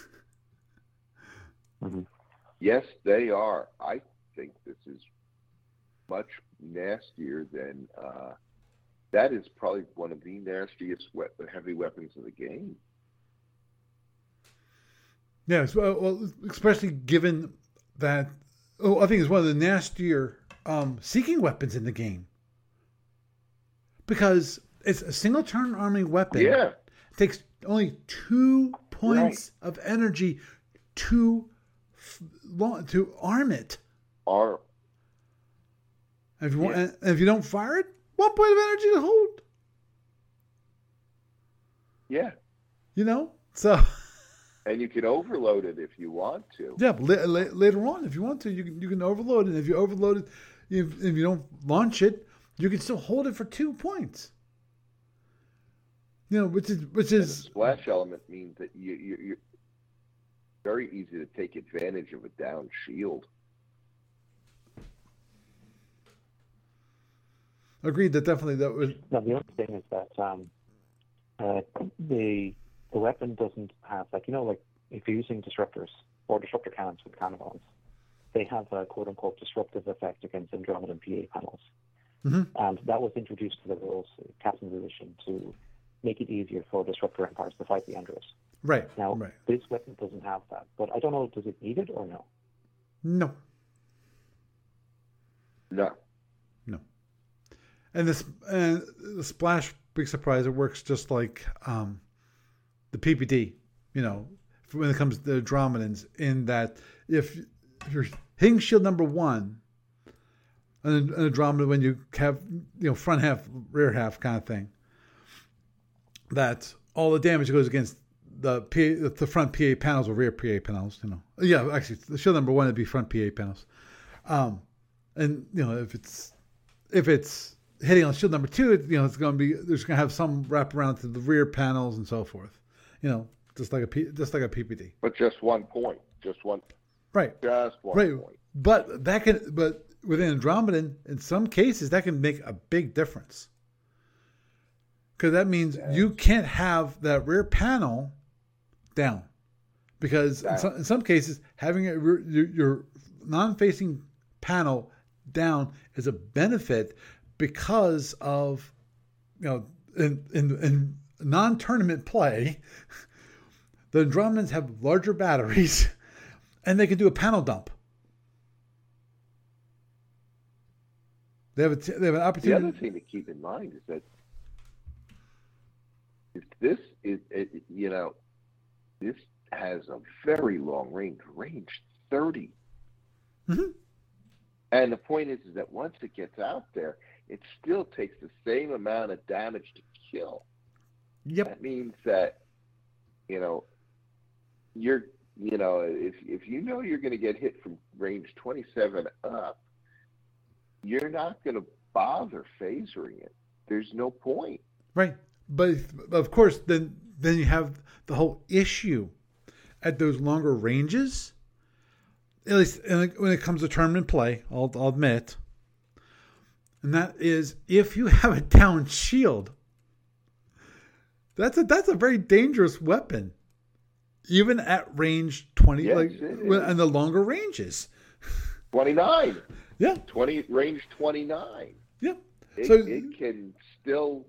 mhm. Yes, they are. I think this is much nastier than. Uh, that is probably one of the nastiest we- heavy weapons of the game. Yes. Well, well, especially given that. Oh, I think it's one of the nastier um, seeking weapons in the game because it's a single turn arming weapon. Yeah. It takes only two points of energy to to arm it. Are And if you want, Yeah. and if you don't fire it, one point of energy to hold. yeah, You know, so and you can overload it if you want to. yeah. But la- la- later on, if you want to, you can you can overload it. And if you overload it, if if you don't launch it, you can still hold it for two points. You know, which is which And the is splash element means that you you you're very easy to take advantage of a down shield. agreed that definitely that was No, the other thing is that um, uh, the the weapon doesn't have, like, you know, like if you're using disruptors or disruptor cannons with cannonballs, they have a quote unquote disruptive effect against Andromedan P A panels. Mhm. And that was introduced to the rules, Captain's Edition, to make it easier for disruptor empires to fight the Andros. right. Now, right. this weapon doesn't have that, but I don't know, does it need it or no? No, No. no. And this and the splash, big surprise. It works just like um, the P P D. You know, when it comes to the Andromedans, in that if, if you're hitting shield number one, an, an Andromeda, when you have you know front half, rear half kind of thing, that all the damage goes against the P A, the front P A panels or rear P A panels. You know, yeah, actually, the shield number one would be front P A panels. Um, and you know, if it's if it's hitting on shield number two, it, you know, it's going to be there's going to have some wrap around to the rear panels and so forth. You know, just like a P, just like a P P D. But just one point. Just one. Right. Just one Right. point. But that can, but within Andromedan, in some cases, that can make a big difference. Because that means Yes. you can't have that rear panel down. Because in Down. some, in some cases, having a, rear- your, your non-facing panel down is a benefit because of, you know, in, in, in non-tournament play, the Andromedans have larger batteries and they can do a panel dump. They have a, t- they have an The opportunity. other thing to keep in mind is that if this is, it, you know, this has a very long range, range thirty. Mm-hmm. And the point is, is that once it gets out there, it still takes the same amount of damage to kill. Yep. That means that, you know, you're, you know, if if you know you're going to get hit from range twenty-seven up, you're not going to bother phasering it. There's no point. Right. But of course, then then you have the whole issue at those longer ranges. At least when it comes to tournament play, I'll, I'll admit. And that is, if you have a down shield, that's a that's a very dangerous weapon, even at range twenty, yes, like and the longer ranges. Twenty-nine. Yeah. Twenty range twenty-nine. Yeah. It, so it can still,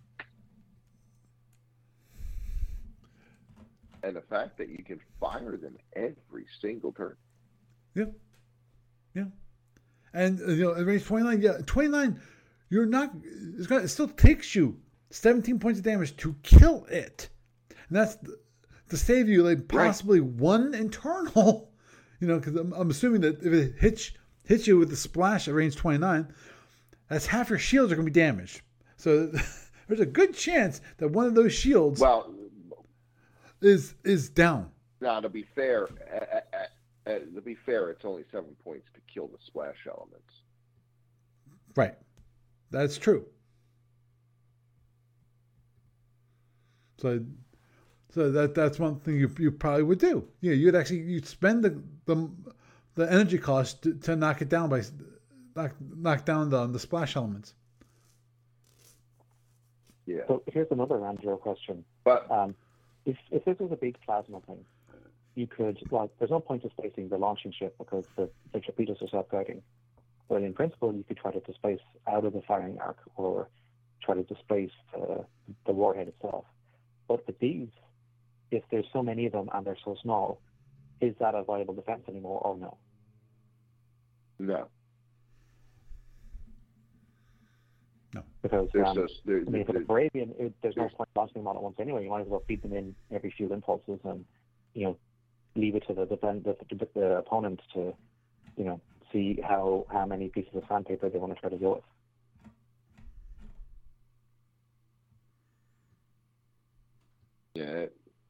and the fact that you can fire them every single turn. Yeah. Yeah. And you know, at range twenty-nine, yeah, twenty-nine, you're not. It's gonna, it still takes you seventeen points of damage to kill it, and that's to save you like possibly right. one internal. You know, because I'm, I'm assuming that if it hits hits you with the splash at range twenty-nine, that's half your shields are going to be damaged. So there's a good chance that one of those shields well is is down. Now, to be fair, uh, uh, uh, to be fair, it's only seven points to kill the splash elements. Right, that's true. So, so that that's one thing you you probably would do. Yeah, you'd actually you'd spend the the, the energy cost to, to knock it down by knock knock down the the splash elements. Yeah. So here's another Andrew question. But um, if if this was a big plasma thing, you could like there's no point displacing the launching ship because the the torpedoes are self-guiding. But in principle, you could try to displace out of the firing arc or try to displace uh, the warhead itself. But with these, if there's so many of them and they're so small, is that a viable defense anymore or no? No. No. Because there's um, just, there, I mean, for the there, Moravian, it, there's no point launching them all at once anyway. You might as well feed them in every few impulses and, you know, leave it to the defend, the, the, the opponent to, you know, see how, how many pieces of sandpaper they want to try to deal with. yeah.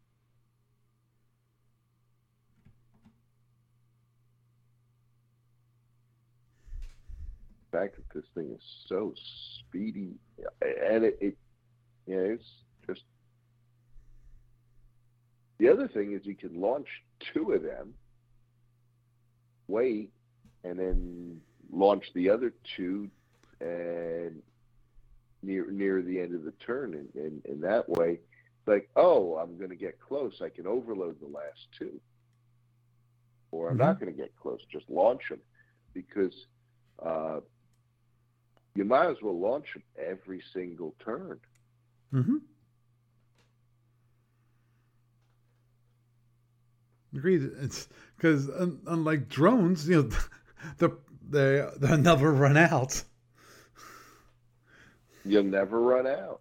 The fact that this thing is so speedy, and it, it you know, it's just. The other thing is you can launch two of them, wait, and then launch the other two, and near near the end of the turn, and, and, and that way, like, oh, I'm going to get close, I can overload the last two, or I'm mm-hmm. not going to get close, just launch them, because uh, you might as well launch them every single turn. Mm-hmm. Agreed. It's because unlike drones, you know, the they they'll never run out. You'll never run out,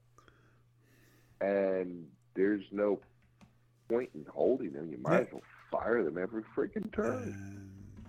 and there's no point in holding them. You might yeah. as well fire them every freaking turn.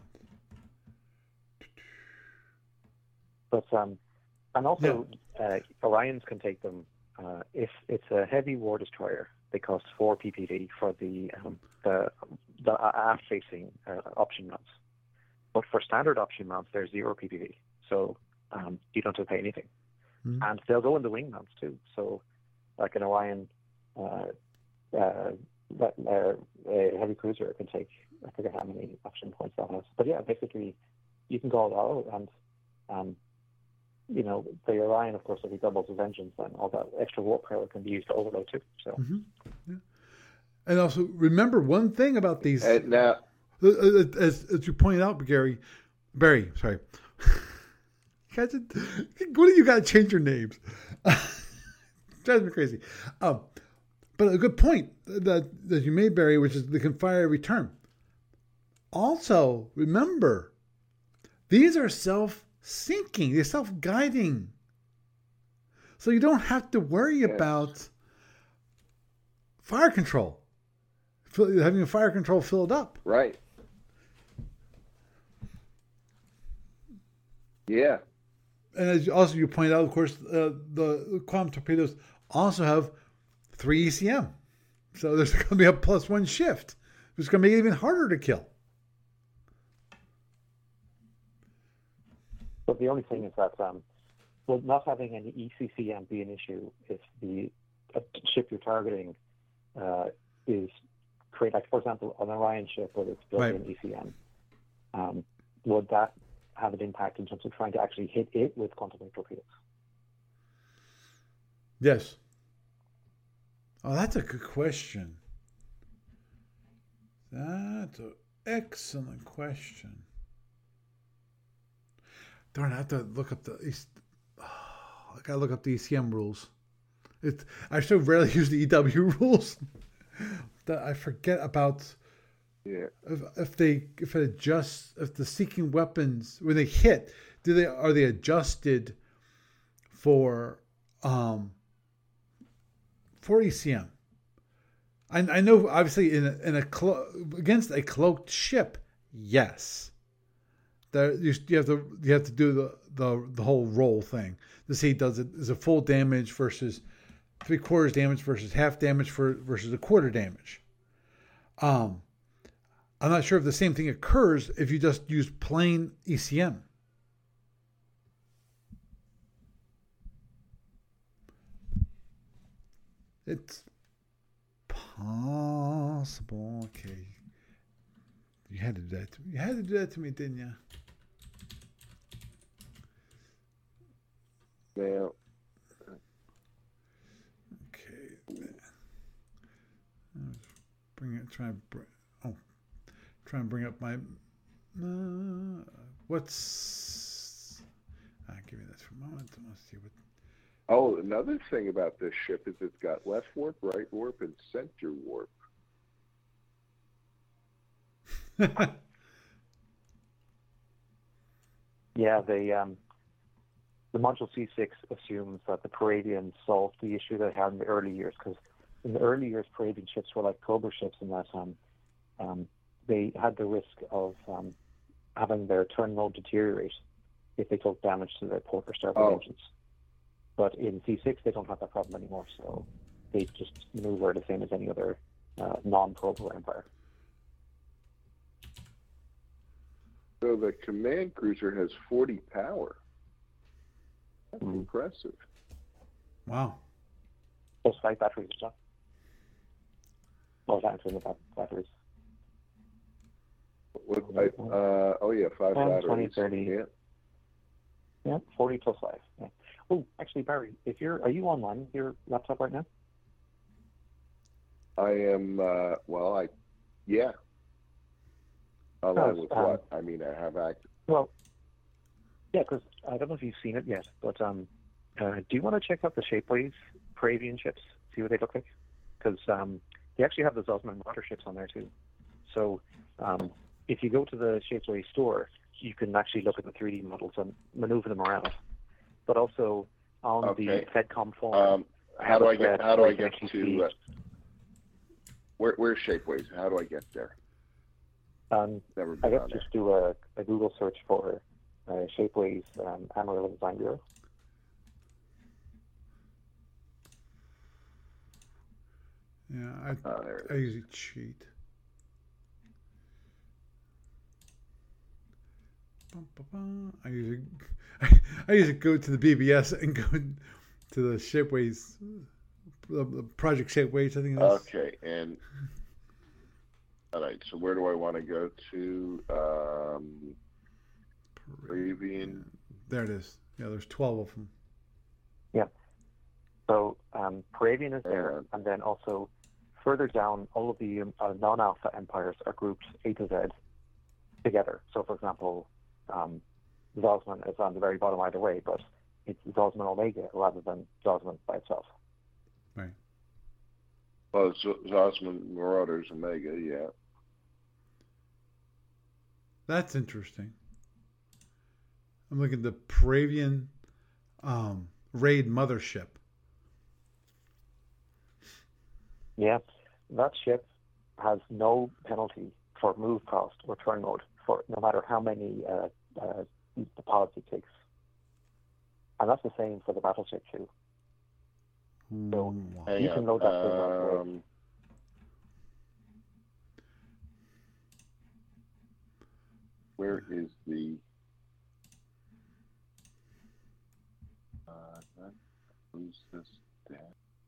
But um, and also yeah. uh, Orions can take them uh, if it's a heavy war destroyer. They cost four P P V for the um, the the aft-facing uh, option mounts, but for standard option mounts, they're zero P P V, so um, you don't have to pay anything. Mm-hmm. And they'll go in the wing mounts too. So, like an Orion, uh, uh, that, uh, a heavy cruiser can take I forget how many option points that has, but yeah, basically you can go all out and um, you know, the Orion, of course, if he doubles his engines, then all that extra warp power can be used to overload too. So, mm-hmm. yeah. And also remember one thing about these. And now, as, as you pointed out, Gary, Barry, sorry, what do you got to change your names? Drives me crazy. Um, but a good point that that you made, Barry, which is they can fire every turn. Also, remember, these are self. Sinking, they're self-guiding, so you don't have to worry yes. about fire control, having a fire control filled up. Right. Yeah. And as also you point out, of course, uh, the quantum torpedoes also have three E C M. So there's going to be a plus one shift. It's going to make it even harder to kill. But the only thing is that, um, well, not having any E C C M be an issue if the uh, ship you're targeting uh, is create, like for example, an Orion ship where it's built Right. in E C M. Um, would that have an impact in terms of trying to actually hit it with quantum wave torpedoes? Yes. Oh, that's a good question. That's an excellent question. Darn, I have to look up the. Oh, I gotta look up the E C M rules. It. I so rarely use the E W rules that I forget about. Yeah. If, if they if it adjusts if the seeking weapons when they hit, do they are they adjusted for um for E C M? I, I know obviously in a, in a clo- against a cloaked ship, yes. There you, you have to you have to do the, the the whole roll thing to see does it is it full damage versus three quarters damage versus half damage for versus a quarter damage. Um. I'm not sure if the same thing occurs if you just use plain E C M. It's possible. Okay. You had to do that to me. You had to do that to me, didn't you? Now, Okay. Bring it. Try and bring. Oh, try and bring up my. Uh, what's? I'll give you this for a moment. Let's see what. oh, another thing about this ship is it's got left warp, right warp, and center warp. Yeah, the um, the module C six assumes that the Palladians solved the issue they had in the early years, because in the early years, Palladian ships were like Cobra ships in that um, um, they had the risk of um, having their turn mode deteriorate if they took damage to their port or starboard Oh. engines. But in C six, they don't have that problem anymore, so they just maneuver the same as any other uh, non-Cobra Empire. So the command cruiser has forty power. That's Mm. impressive. Wow. Plus five batteries and stuff. Well, that's in the bat- batteries. What, I, uh, oh yeah, five ten, batteries. twenty, thirty. Yeah. Yeah, forty plus five. Yeah. Oh, actually, Barry, if you're, are you online with your laptop right now? I am. Uh, well, I. Yeah. Online Oh, with um, what? I mean, I have access. Well, yeah, because I don't know if you've seen it yet, but um, uh, do you want to check out the Shapeways Praevian ships? See what they look like? Because um, they actually have the Zosman water ships on there too. So um, if you go to the Shapeways store, you can actually look at the three D models and maneuver them around. But also on Okay. the FedCom forum, Um, how do I get? How do where I you can get actually to? see- Uh, where Where's Shapeways? How do I get there? Um, Never I been guess on there. just do a, a Google search for uh, Shapeways um, Amarillo Design Bureau. Yeah, I Oh, there it I usually cheat. Bum, bum, bum. I usually I usually go to the B B S and go to the Shapeways, the the Project Shapeways. I think it is. Okay, and all right. So where do I want to go to? Um, Praevian. There it is. Yeah, there's twelve of them. So um, Parabian is there, And- and then also further down, all of the um, uh, non-alpha empires are grouped A to Z together. So, for example, um, Zosman is on the very bottom either way, but it's Zosman Omega rather than Zosman by itself. Right. Well, Z- Zosman Marauders Omega. Yeah. That's interesting. I'm looking at the Pravian um, raid mothership. Yeah, that ship has no penalty for move cost or turn mode for no matter how many uh, uh, the policy kicks. And that's the same for the battleship too. So Hang you can on. load that thing up. Um, where is the? Uh, who's this? Down?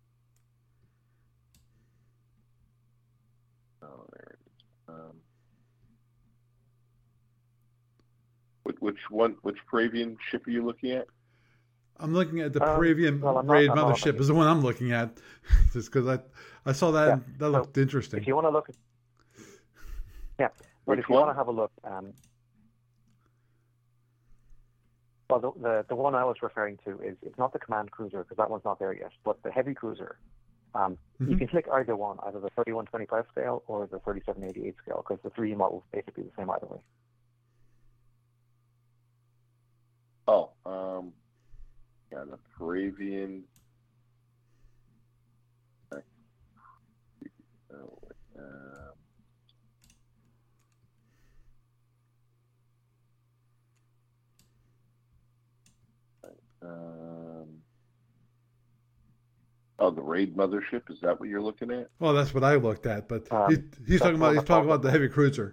Oh, there it is. Um, which, which one? Which Pravian ship are you looking at? I'm looking at the Um, Pravian well, I'm not- raid I'm not mothership looking. is the one I'm looking at, just because I I saw that Yeah, and that so looked interesting. If you want to look at, yeah, but Which if you one? want to have a look, um, well, the, the the one I was referring to is it's not the command cruiser because that one's not there yet, but the heavy cruiser. Um, You Mhm. can click either one, either the thirty-one twenty-five scale or the thirty-seven eighty-eight scale, because the three D models basically the same either way. Oh, um, yeah, the Pravian. Oh, wait, um, um, oh, the raid mothership. Is that what you're looking at? Well, that's what I looked at, but Um, he, he's that's talking about one he's that's talking also- about the heavy cruiser.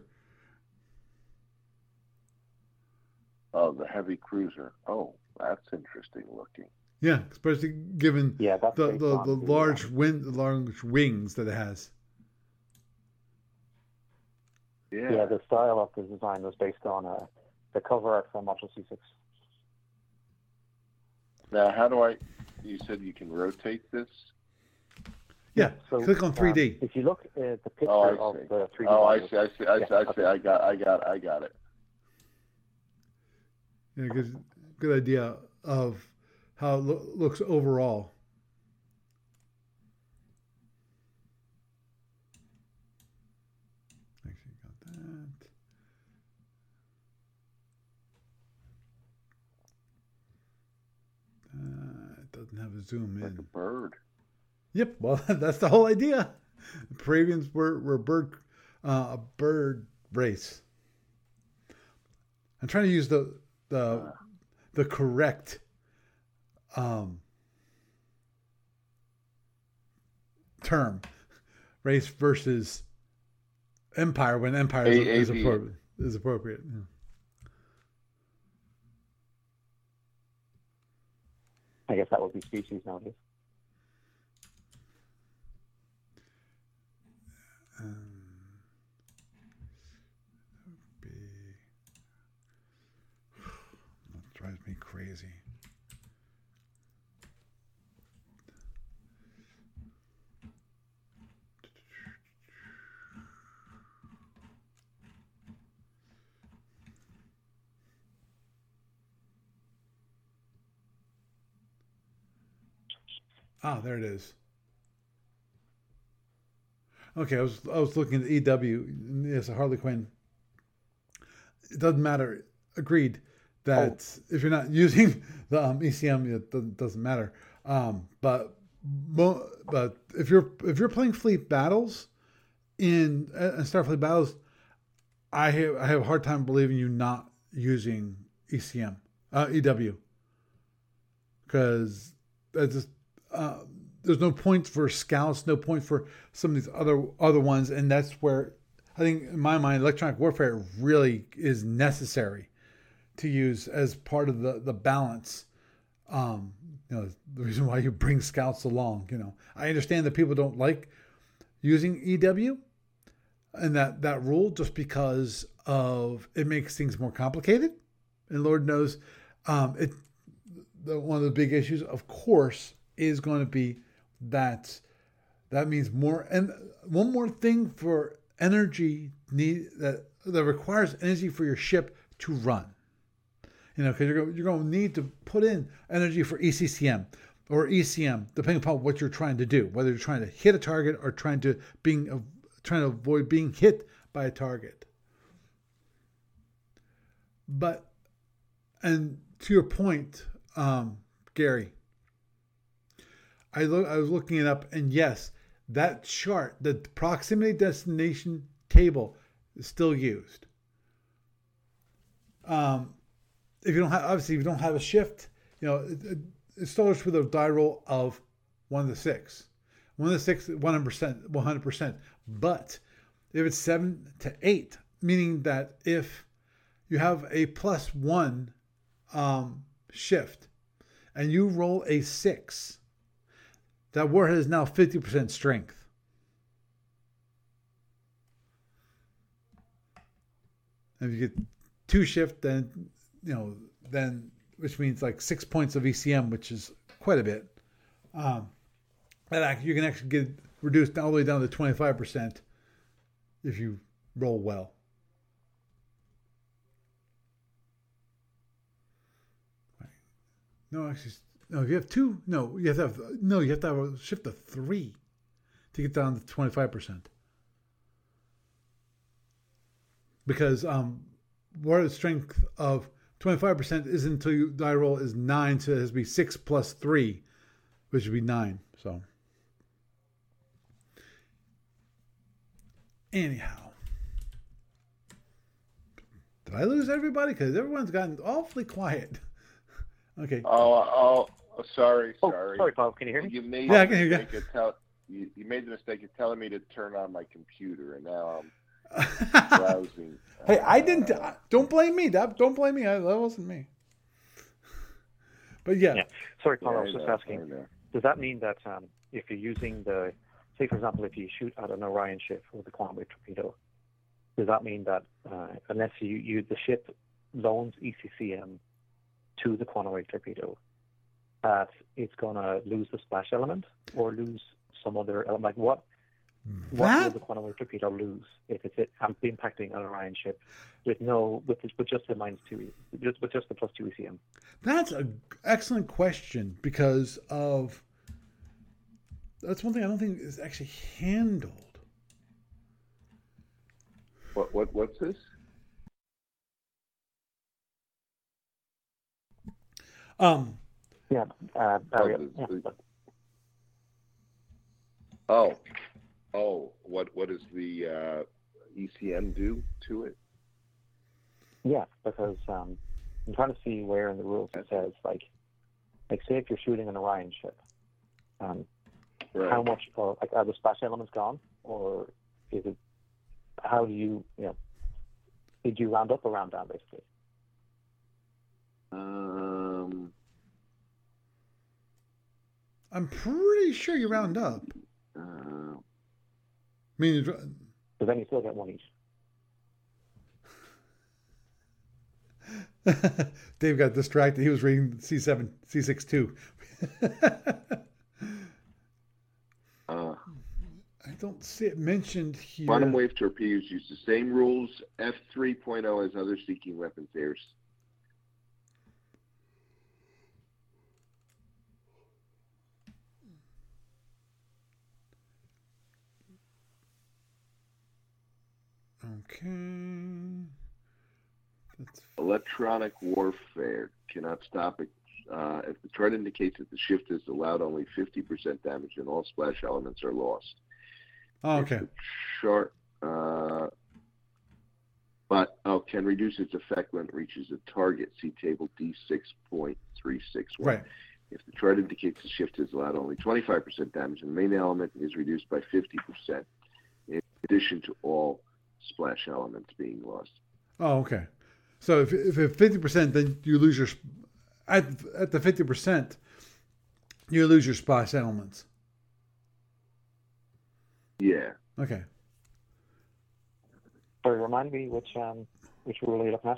Oh, the heavy cruiser. Oh, that's interesting looking. Yeah, especially given Yeah, that's the based the, on the the, large um, wind, the large wings that it has. Yeah. Yeah, the style of the design was based on uh, the cover art from Module C six. Now, how do I? You said you can rotate this. Yeah, So, click on three D. um, if you look at the picture Oh, I of see. the three D Oh, I model, see. I see. I Yeah, see. I see. okay. I got. I got. I got it. Yeah, good, good idea of how it lo- looks overall. Actually, got that. Uh, it doesn't have a zoom Like a in. bird. Yep, well, that's the whole idea. The Pravians were, were bird, uh, a bird race. I'm trying to use the the the correct um, term, race versus empire, when empire is, A- is, avian. appropriate, is appropriate. Yeah. I guess that would be species nowadays. Um, be, that drives me crazy. Ah, there it is. Okay, I was I was looking at E W. Yes, a Harley Quinn. It doesn't matter. Agreed that if you're not using the um, E C M, it doesn't, doesn't matter. Um, but mo- but if you're if you're playing fleet battles in uh, Starfleet battles, I have I have a hard time believing you not using E C M, uh, E W, because that's just. Uh, there's no point for scouts, no point for some of these other other ones, and that's where I think, in my mind, electronic warfare really is necessary to use as part of the the balance. Um, you know, the reason why you bring scouts along. You know, I understand that people don't like using E W and that that rule just because of it makes things more complicated, and Lord knows, um, it. The, one of the big issues, of course, is going to be that that means more, and one more thing for energy need that that requires energy for your ship to run. You know, because you're you're going to need to put in energy for E C C M or E C M, depending upon what you're trying to do, whether you're trying to hit a target or trying to being uh, trying to avoid being hit by a target. But, and to your point, um, Gary. I look. I was looking it up, and yes, that chart, the proximity destination table, is still used. Um, if you don't have, obviously, if you don't have a shift, you know, it, it, it starts with a die roll of one to six. One to six, one hundred percent, one hundred percent. But if it's seven to eight, meaning that if you have a plus one um, shift and you roll a six, that warhead is now fifty percent strength. And if you get two shift, then, you know, then, which means like six points of E C M, which is quite a bit. Um, and you can actually get reduced all the way down to twenty-five percent if you roll well. No, actually, no. If you have two, no, you have to have no. You have to have a shift of three to get down to twenty-five percent. Because um, warhead strength of twenty-five percent isn't until you die roll is nine, so it has to be six plus three, which would be nine. So, anyhow, did I lose everybody? Because everyone's gotten awfully quiet. Okay. Oh, oh, sorry, Oh, sorry. sorry, Paul. Can you hear me? You made Yeah, I the can hear you. mistake of tell- you. You made the mistake of telling me to turn on my computer, and now I'm browsing. Hey, I Uh, didn't. Don't blame me. That don't blame me. I, that wasn't me. But yeah, Yeah. Sorry, Paul. Yeah, I was I just know, I asking. know. Does that mean that um, if you're using the, say, for example, if you shoot at an Orion ship with a quantum wave torpedo, does that mean that uh, unless you, you the ship loans E C C M to the quantum wave torpedo, that it's going to lose the splash element or lose some other element? Like what? What will that the quantum wave torpedo lose if it's it, um, impacting an Orion ship with no with the, with just the minus two, just with just the plus two E C M? that's an excellent question because of that's one thing I don't think is actually handled. What? What? What's this? Um, Yeah, uh, Barry, Oh, yeah. the- Oh, oh. What? What does the uh, E C M do to it? Yeah, because um, I'm trying to see where in the rules it says, like, like say if you're shooting an Orion ship, um, Right. how much, or like, are the splash elements gone, or is it? How do you, you know, did you round up or round down, basically? Um. I'm pretty sure you round up. Uh, I mean, Because then you still get one each. Dave got distracted. He was reading C seven, C six two. uh, I don't see it mentioned here. quantum wave torpedoes use the same rules F three point oh as other seeking weapons. There's Okay. That's electronic warfare cannot stop it. Uh, if the chart indicates that the shift is allowed only fifty percent damage and all splash elements are lost. oh, If okay. the chart, uh, but oh, can reduce its effect when it reaches a target. See table D six point three six one. Right. If the chart indicates the shift is allowed only twenty-five percent damage and the main element is reduced by fifty percent, in addition to all splash elements being lost. Oh, okay. So if if it's fifty percent, then you lose your at at the fifty percent, you lose your splash elements. Yeah. Okay. Sorry, remind me which um which rule are you looking at?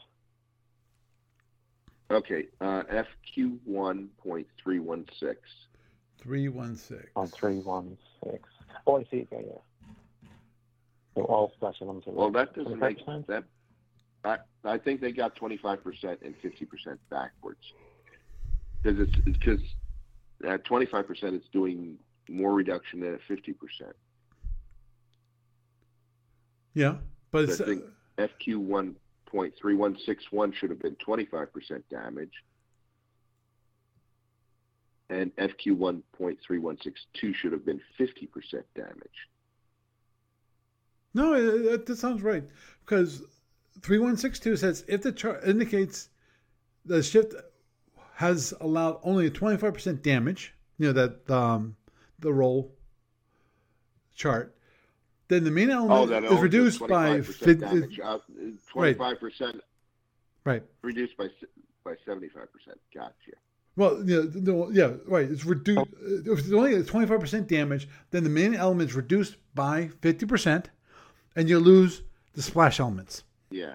Okay. Uh, F Q one point three one six. Three one six. On three one six. Oh, I see. Yeah, yeah. So all splash elements are. Well, that doesn't make twenty-five percent? that. I I think they got twenty-five percent and fifty percent backwards. Because it's because at twenty-five percent it's doing more reduction than at fifty percent. Yeah, but I it's, think F Q one point three one six one should have been twenty-five percent damage, and F Q one point three one six two should have been fifty percent damage. no, it, it, that sounds right because three one six two says if the chart indicates the shift has allowed only twenty-five percent damage, you know, that um, the roll chart, then the main element Oh, that is owns reduced the by twenty-five percent fif- damage. Uh, twenty-five percent right. reduced by by seventy-five percent. Gotcha. Well, yeah, no, yeah, right. It's reduced. If it's only twenty-five percent damage, then the main element is reduced by fifty percent, and you lose the splash elements. Yeah.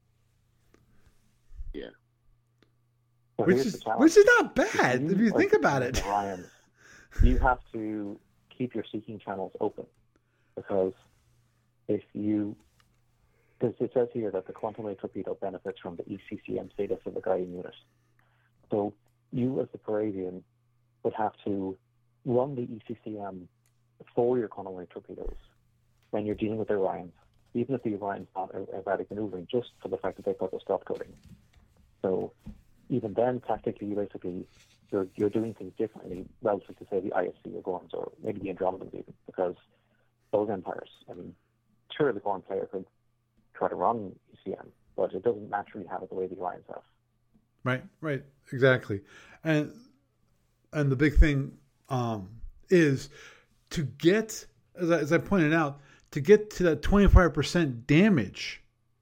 Yeah. So Which here's is the challenge. which is not bad If if you are think about it. Orions, you have to keep your seeking channels open, because if you, because it says here that the quantum ray torpedo benefits from the E C C M status of the guiding unit. So you, as the Paravian, would have to run the E C C M for your quantum ray torpedoes when you're dealing with the Orions, even if the Orion's not erratic maneuvering, just for the fact that they put the stealth coating. So even then, tactically, basically, you're, you're doing things differently relative to, say, the I S C or Gorms, or maybe the Andromedans even, because those empires, I mean, sure, the Gorm player could try to run E C M, but it doesn't naturally have it the way the Orions have. Right, right, exactly, and and the big thing um, is to get, as I, as I pointed out, to get to that twenty-five percent damage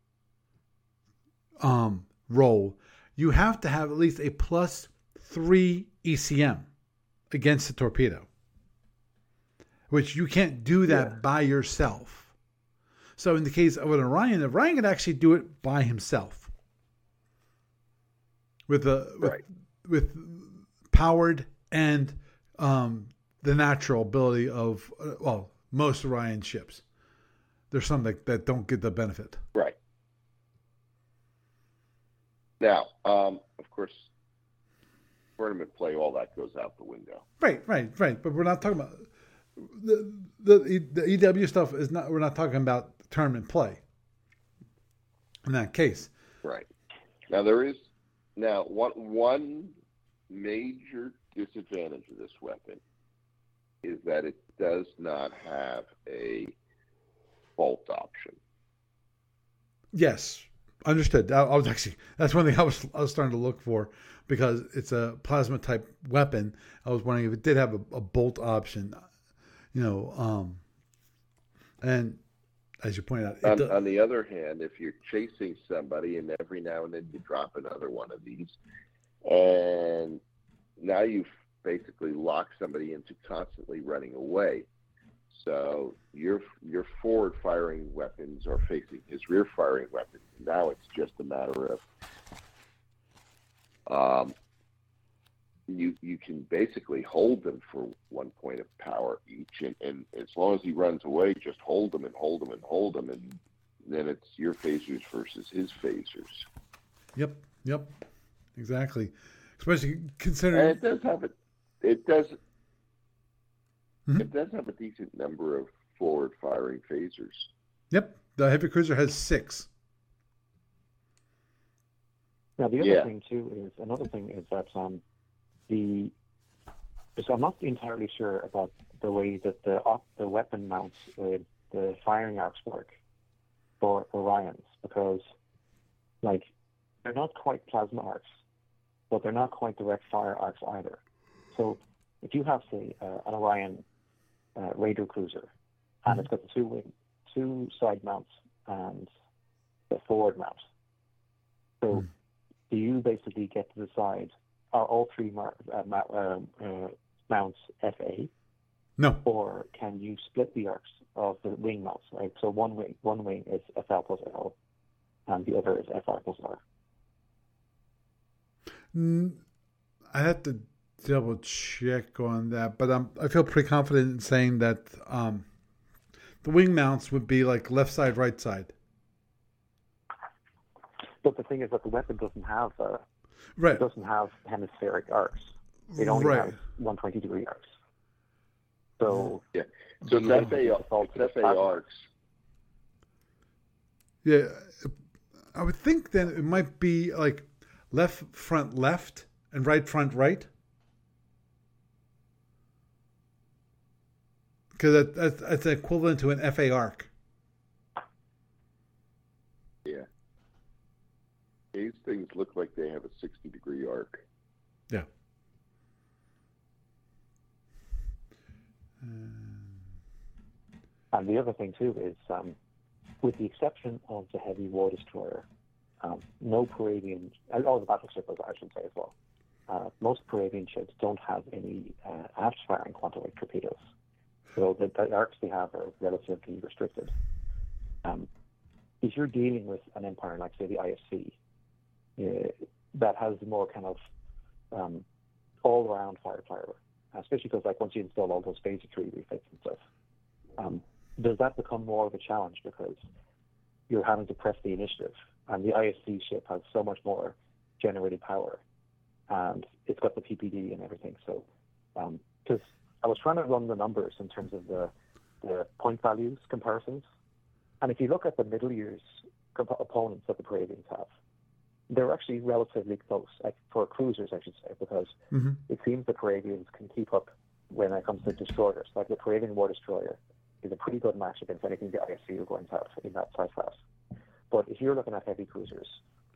um, roll, you have to have at least a plus three E C M against the torpedo, which you can't do that yeah. by yourself. So in the case of an Orion, Orion can actually do it by himself with a with, right. with powered and um, the natural ability of uh, well most Orion ships. There's some that, that don't get the benefit. Right. Now, um, of course, tournament play, all that goes out the window. Right, right, right. But we're not talking about the the, the E W stuff. Is not. We're not talking about tournament play. In that case, right. Now there is now one one major disadvantage of this weapon is that it does not have a bolt option. Yes, understood. I, I was actually that's one thing I was I was starting to look for, because it's a plasma type weapon. I was wondering if it did have a, a bolt option, you know. Um, and as you pointed out, it on, does, on the other hand, if you're chasing somebody and every now and then you drop another one of these, and now you've basically locked somebody into constantly running away. So your your forward firing weapons are facing his rear firing weapons. Now it's just a matter of um, you you can basically hold them for one point of power each, and, and as long as he runs away, just hold them and hold them and hold them, and then it's your phasers versus his phasers. Yep, yep, exactly. Especially considering and it does have a it does. Mm-hmm. It does have a decent number of forward-firing phasers. Yep, the heavy cruiser has six. Now the other yeah. thing too is another thing is that um, the so I'm not entirely sure about the way that the the weapon mounts, uh, the firing arcs work for Orions, because like they're not quite plasma arcs, but they're not quite direct fire arcs either. So if you have, say, uh, an Orion uh, Raider cruiser, and mm-hmm. it's got the two wing, two side mounts and the forward mount, so mm-hmm. do you basically get to decide, are all three mar- uh, ma- uh, uh, mounts F A? No. Or can you split the arcs of the wing mounts? Right? So one wing, one wing is F L plus L, and the other is F R plus R. Mm, I have to double check on that, but I'm, I feel pretty confident in saying that um, the wing mounts would be like left side, right side. But the thing is that the weapon doesn't have uh, right. It doesn't have hemispheric arcs. It only right. has one hundred twenty degree arcs. So yeah, so it's F A, it's F A arcs. Yeah, I would think then it might be like left front left and right front right. Because that, that's, that's equivalent to an F A arc. Yeah. these things look like they have a sixty degree arc. Yeah. Um, And the other thing too is, um, with the exception of the heavy war destroyer, um, no Paravian, or the battleship, I should say as well. Uh, most Paravian ships don't have any uh, aft-firing quantum wave torpedoes, so the, the arcs they have are relatively restricted. Um, if you're dealing with an empire like, say, the I F C, uh, that has more kind of um, all-around firepower, especially because, like, once you install all those phase three refits and stuff, um, does that become more of a challenge because you're having to press the initiative, and the I F C ship has so much more generated power, and it's got the P P D and everything. So, because um, I was trying to run the numbers in terms of the, the point values comparisons, and if you look at the middle years comp- opponents that the Paravians have, they're actually relatively close, like for cruisers, I should say, because mm-hmm. it seems the Paravians can keep up when it comes to destroyers. Like the Paravian War Destroyer is a pretty good match against anything the I F C are going to have in that size class. But if you're looking at heavy cruisers,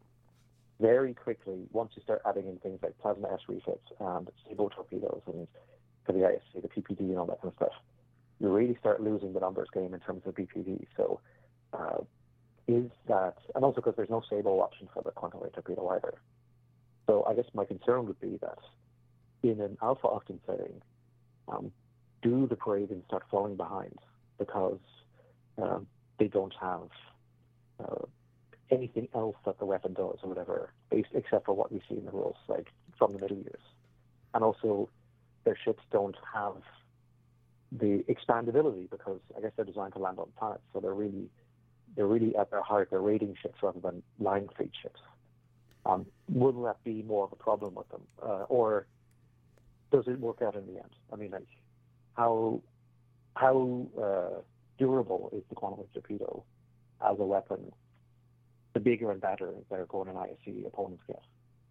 very quickly, once you start adding in things like plasma S refits and Sabo torpedoes and for the I F C, the P P D and all that kind of stuff, you really start losing the numbers game in terms of B P D. So uh, is that, and also because there's no Sabo option for the quantum wave torpedo either. So I guess my concern would be that in an alpha octane setting, um, do the Paravians start falling behind because uh, they don't have uh, anything else that the weapon does or whatever, based, except for what we see in the rules, like from the middle years. And also, their ships don't have the expandability because I guess they're designed to land on planets, so they're really, they're really at their heart, they're raiding ships rather than line fleet ships. Um, wouldn't that be more of a problem with them, uh, or does it work out in the end? I mean, like, how how uh, durable is the quantum wave torpedo as a weapon? The bigger and better they're going in I F C opponents get.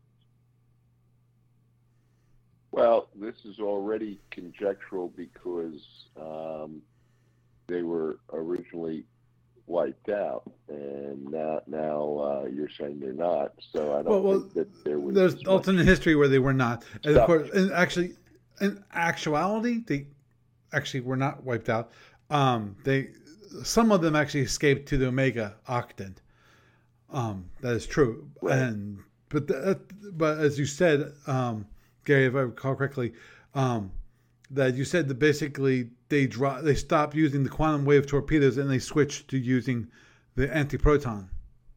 Well, this is already conjectural because um, they were originally wiped out, and now, now uh, you're saying they're not. So I don't well, well, think that there was. There's alternate history where they were not, and stuff. of course, and actually, in actuality, they actually were not wiped out. Um, they some of them actually escaped to the Omega Octant. Um, that is true, Right. and but that, but as you said, um, Gary, if I recall correctly, um, that you said that basically they draw, they stopped using the quantum wave torpedoes and they switched to using the anti-proton.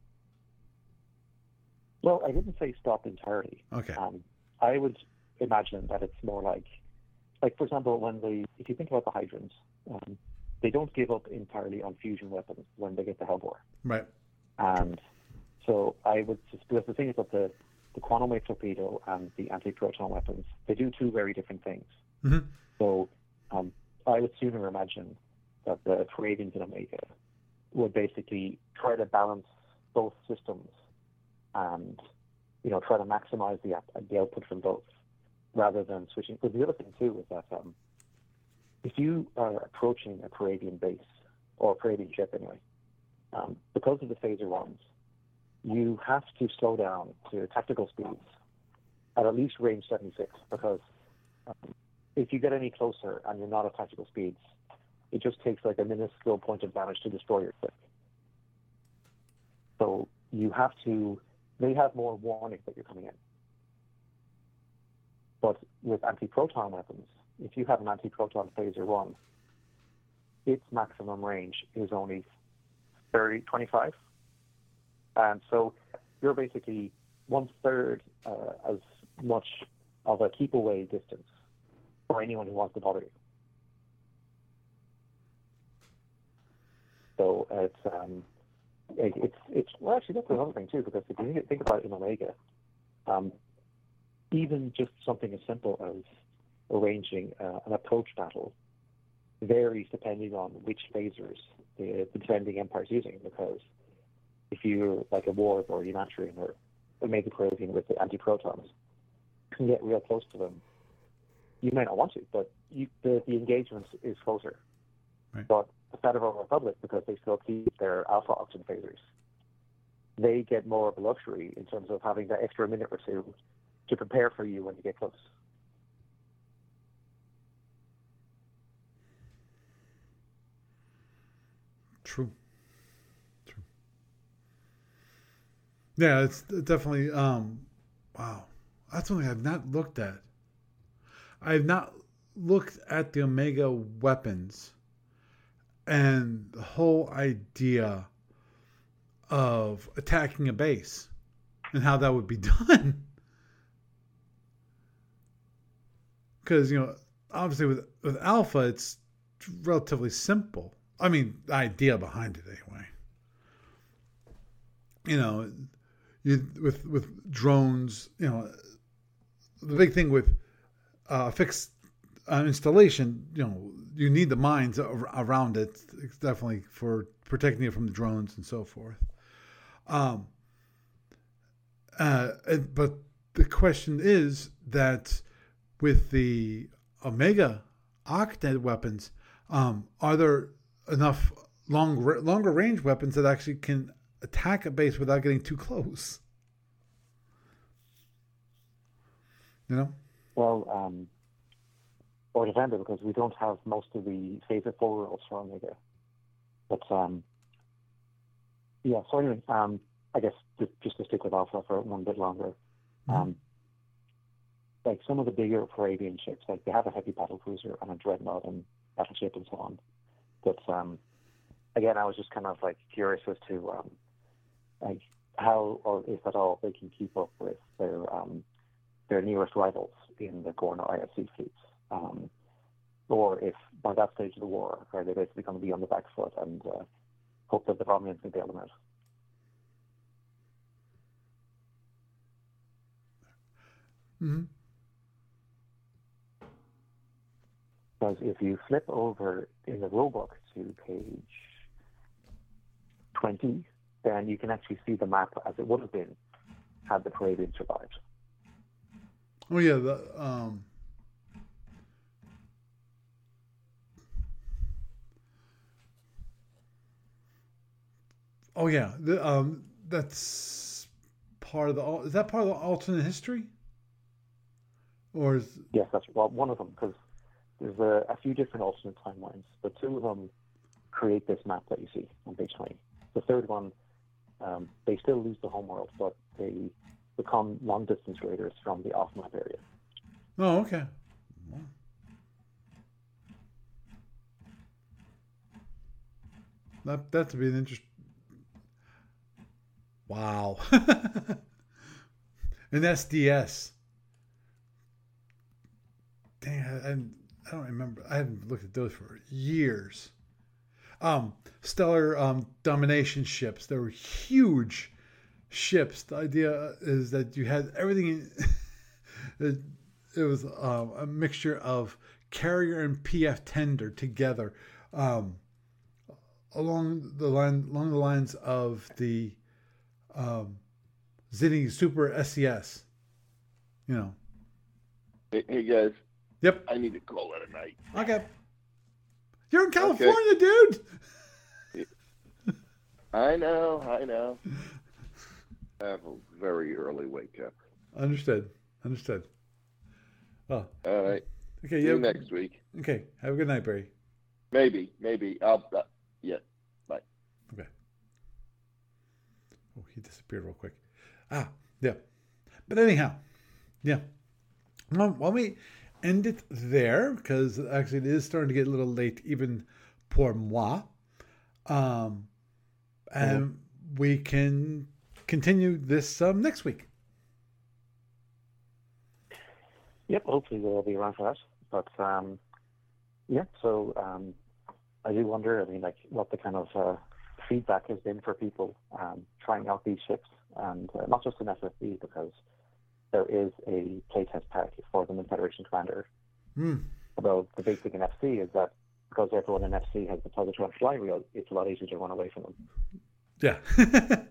Well, I didn't say stop entirely. Okay. Um, I would imagine that it's more like, like for example, when they, if you think about the Hydrons, um, they don't give up entirely on fusion weapons when they get the Hellbore. Right. And so I would, because the thing is that the, the quantum wave torpedo and the anti-proton weapons, they do two very different things. Mm-hmm. So um, I would sooner imagine that the Paravians in Omega would basically try to balance both systems and, you know, try to maximize the, the output from both rather than switching. Because the other thing, too, is that um, if you are approaching a Paravian base, or a Paravian ship anyway, um, because of the phaser ones, you have to slow down to tactical speeds at at least range seventy-six, because um, if you get any closer and you're not at tactical speeds, it just takes like a minuscule point of damage to destroy your ship. So you have to, they have more warning that you're coming in. But with anti-proton weapons, if you have an anti-proton phaser one, its maximum range is only thirty, twenty-five. And so you're basically one third uh, as much of a keep away distance for anyone who wants to bother you. So it's um, it, it's it's well actually that's another thing too, because if you think about it in Omega, um, even just something as simple as arranging uh, an approach battle varies depending on which phasers the, the defending empire is using, because if you're like a Ward or a Umatrian or, or maybe Paravian with the anti-protons, you can get real close to them. You may not want to, but you, the, the engagement is closer. Right. But the Federal Republic, because they still keep their alpha octane phasers, they get more of a luxury in terms of having that extra minute or two to prepare for you when you get close. True. True. Yeah, it's definitely, um, wow. That's something I've not looked at. I have not looked at the Omega weapons and the whole idea of attacking a base and how that would be done. Because, you know, obviously with, with Alpha, it's relatively simple. I mean, the idea behind it anyway. You know, you with with drones, you know, the big thing with uh, fixed uh, installation, you know, you need the mines around it, definitely for protecting it from the drones and so forth. Um, uh, but the question is that with the Omega Octet weapons, um, are there enough long, longer range weapons that actually can attack a base without getting too close? You know? Well, um, or defender, because we don't have most of the favorite four rolls for Omega. But um, yeah, so anyway, um, I guess just, just to stick with Alpha for one bit longer. Mm-hmm. Um, like some of the bigger Parabian ships, like they have a heavy battle cruiser and a dreadnought and battleship and so on. But um, again, I was just kind of like curious as to um, like how, or if at all, they can keep up with their um, their nearest rivals in the Gorn I F C fleets, um, or if by that stage of the war, are they basically going to be on the back foot and uh, hope that the Romulans can bail them out? Mm-hmm. Because if you flip over in the rulebook to page twenty, then you can actually see the map as it would have been had the Parabian survived. Oh yeah, the um, oh yeah, the, um, that's part of the. Is that part of the alternate history? Or is yes, that's well one of them, because there's a, a few different alternate timelines, but two of them create this map that you see on page twenty. The third one, um, they still lose the homeworld, but they become long-distance raiders from the off-map area. Oh, okay. That that to be an interesting. Wow. An S D S. Dang, I, I, I don't remember. I haven't looked at those for years. Um, stellar um, domination ships. They were huge ships. The idea is that you had everything. In, it, it was um, a mixture of carrier and P F tender together, um, along the line, along the lines of the um, Zinni Super S C S. You know. Hey, hey guys. Yep. I need to call it a night. Okay. You're in California, okay. Dude. I know, I know. I have a very early wake up. Understood. Understood. Well. All right. Okay. See you you next week. Okay. Have a good night, Barry. Maybe, maybe. I'll. Uh, yeah. Bye. Okay. Oh, he disappeared real quick. Ah, yeah. But anyhow, yeah. Well, while we end it there, because actually it is starting to get a little late, even pour moi. Um, and mm-hmm. we can continue this um, next week. Yep, hopefully we'll be around for that. But um, yeah, so um, I do wonder, I mean, like, what the kind of uh, feedback has been for people um, trying out these ships, and uh, not just in F F B, because there is a playtest pack for them in Federation Commander. Mm. Although the big thing in F C is that because everyone in F C has the Positron fly wheel, it's a lot easier to run away from them. Yeah.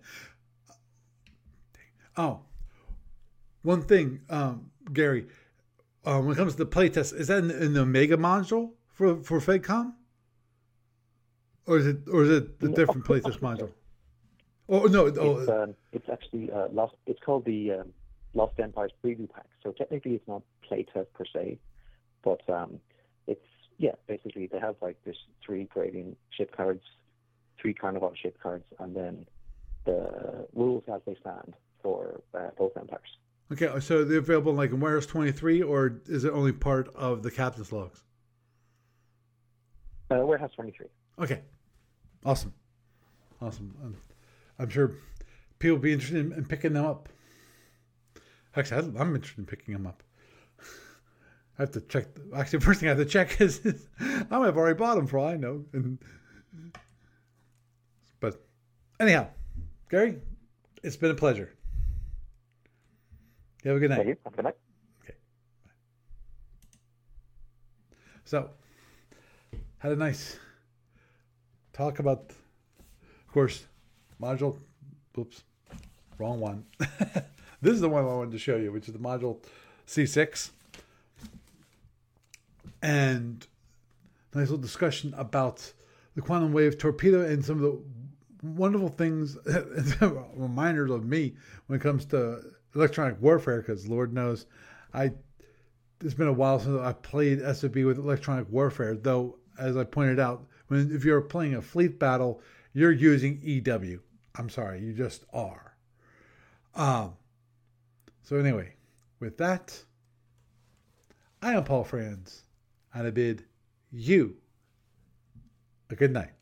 Oh, one thing, um, Gary, uh, when it comes to the playtest, is that in, in the Omega module for for FedCom, or is it or is it the no, different playtest module? Oh no! Oh, It's, um, it's actually uh, Lost. It's called the um, Lost Empires Preview Pack. So technically, it's not playtest per se, but um, it's yeah. Basically, they have like this three Praetorian ship cards, three Carnival ship cards, and then the rules as they stand for uh, both empires. okay. So they're available like in Warehouse twenty-three, or is it only part of the Captain's Logs? Uh, Warehouse twenty-three. Okay, awesome, awesome. I'm, I'm sure people will be interested in, in picking them up. Actually, I'm interested in picking them up. I have to check. Actually, the first thing I have to check is, is I might have already bought them for all I know. And, but anyhow, Gary, it's been a pleasure. You have a good night. Thank you. Have a good night. Okay. So, had a nice talk about, of course, module. Oops, wrong one. This is the one I wanted to show you, which is the module C six. And nice little discussion about the quantum wave torpedo and some of the wonderful things, reminders of me when it comes to electronic warfare, because Lord knows I it's been a while since I played S O B with electronic warfare, though, as I pointed out, when if you're playing a fleet battle, you're using E W. I'm sorry, you just are. Um, so anyway, with that, I am Paul Franz, and I bid you a good night.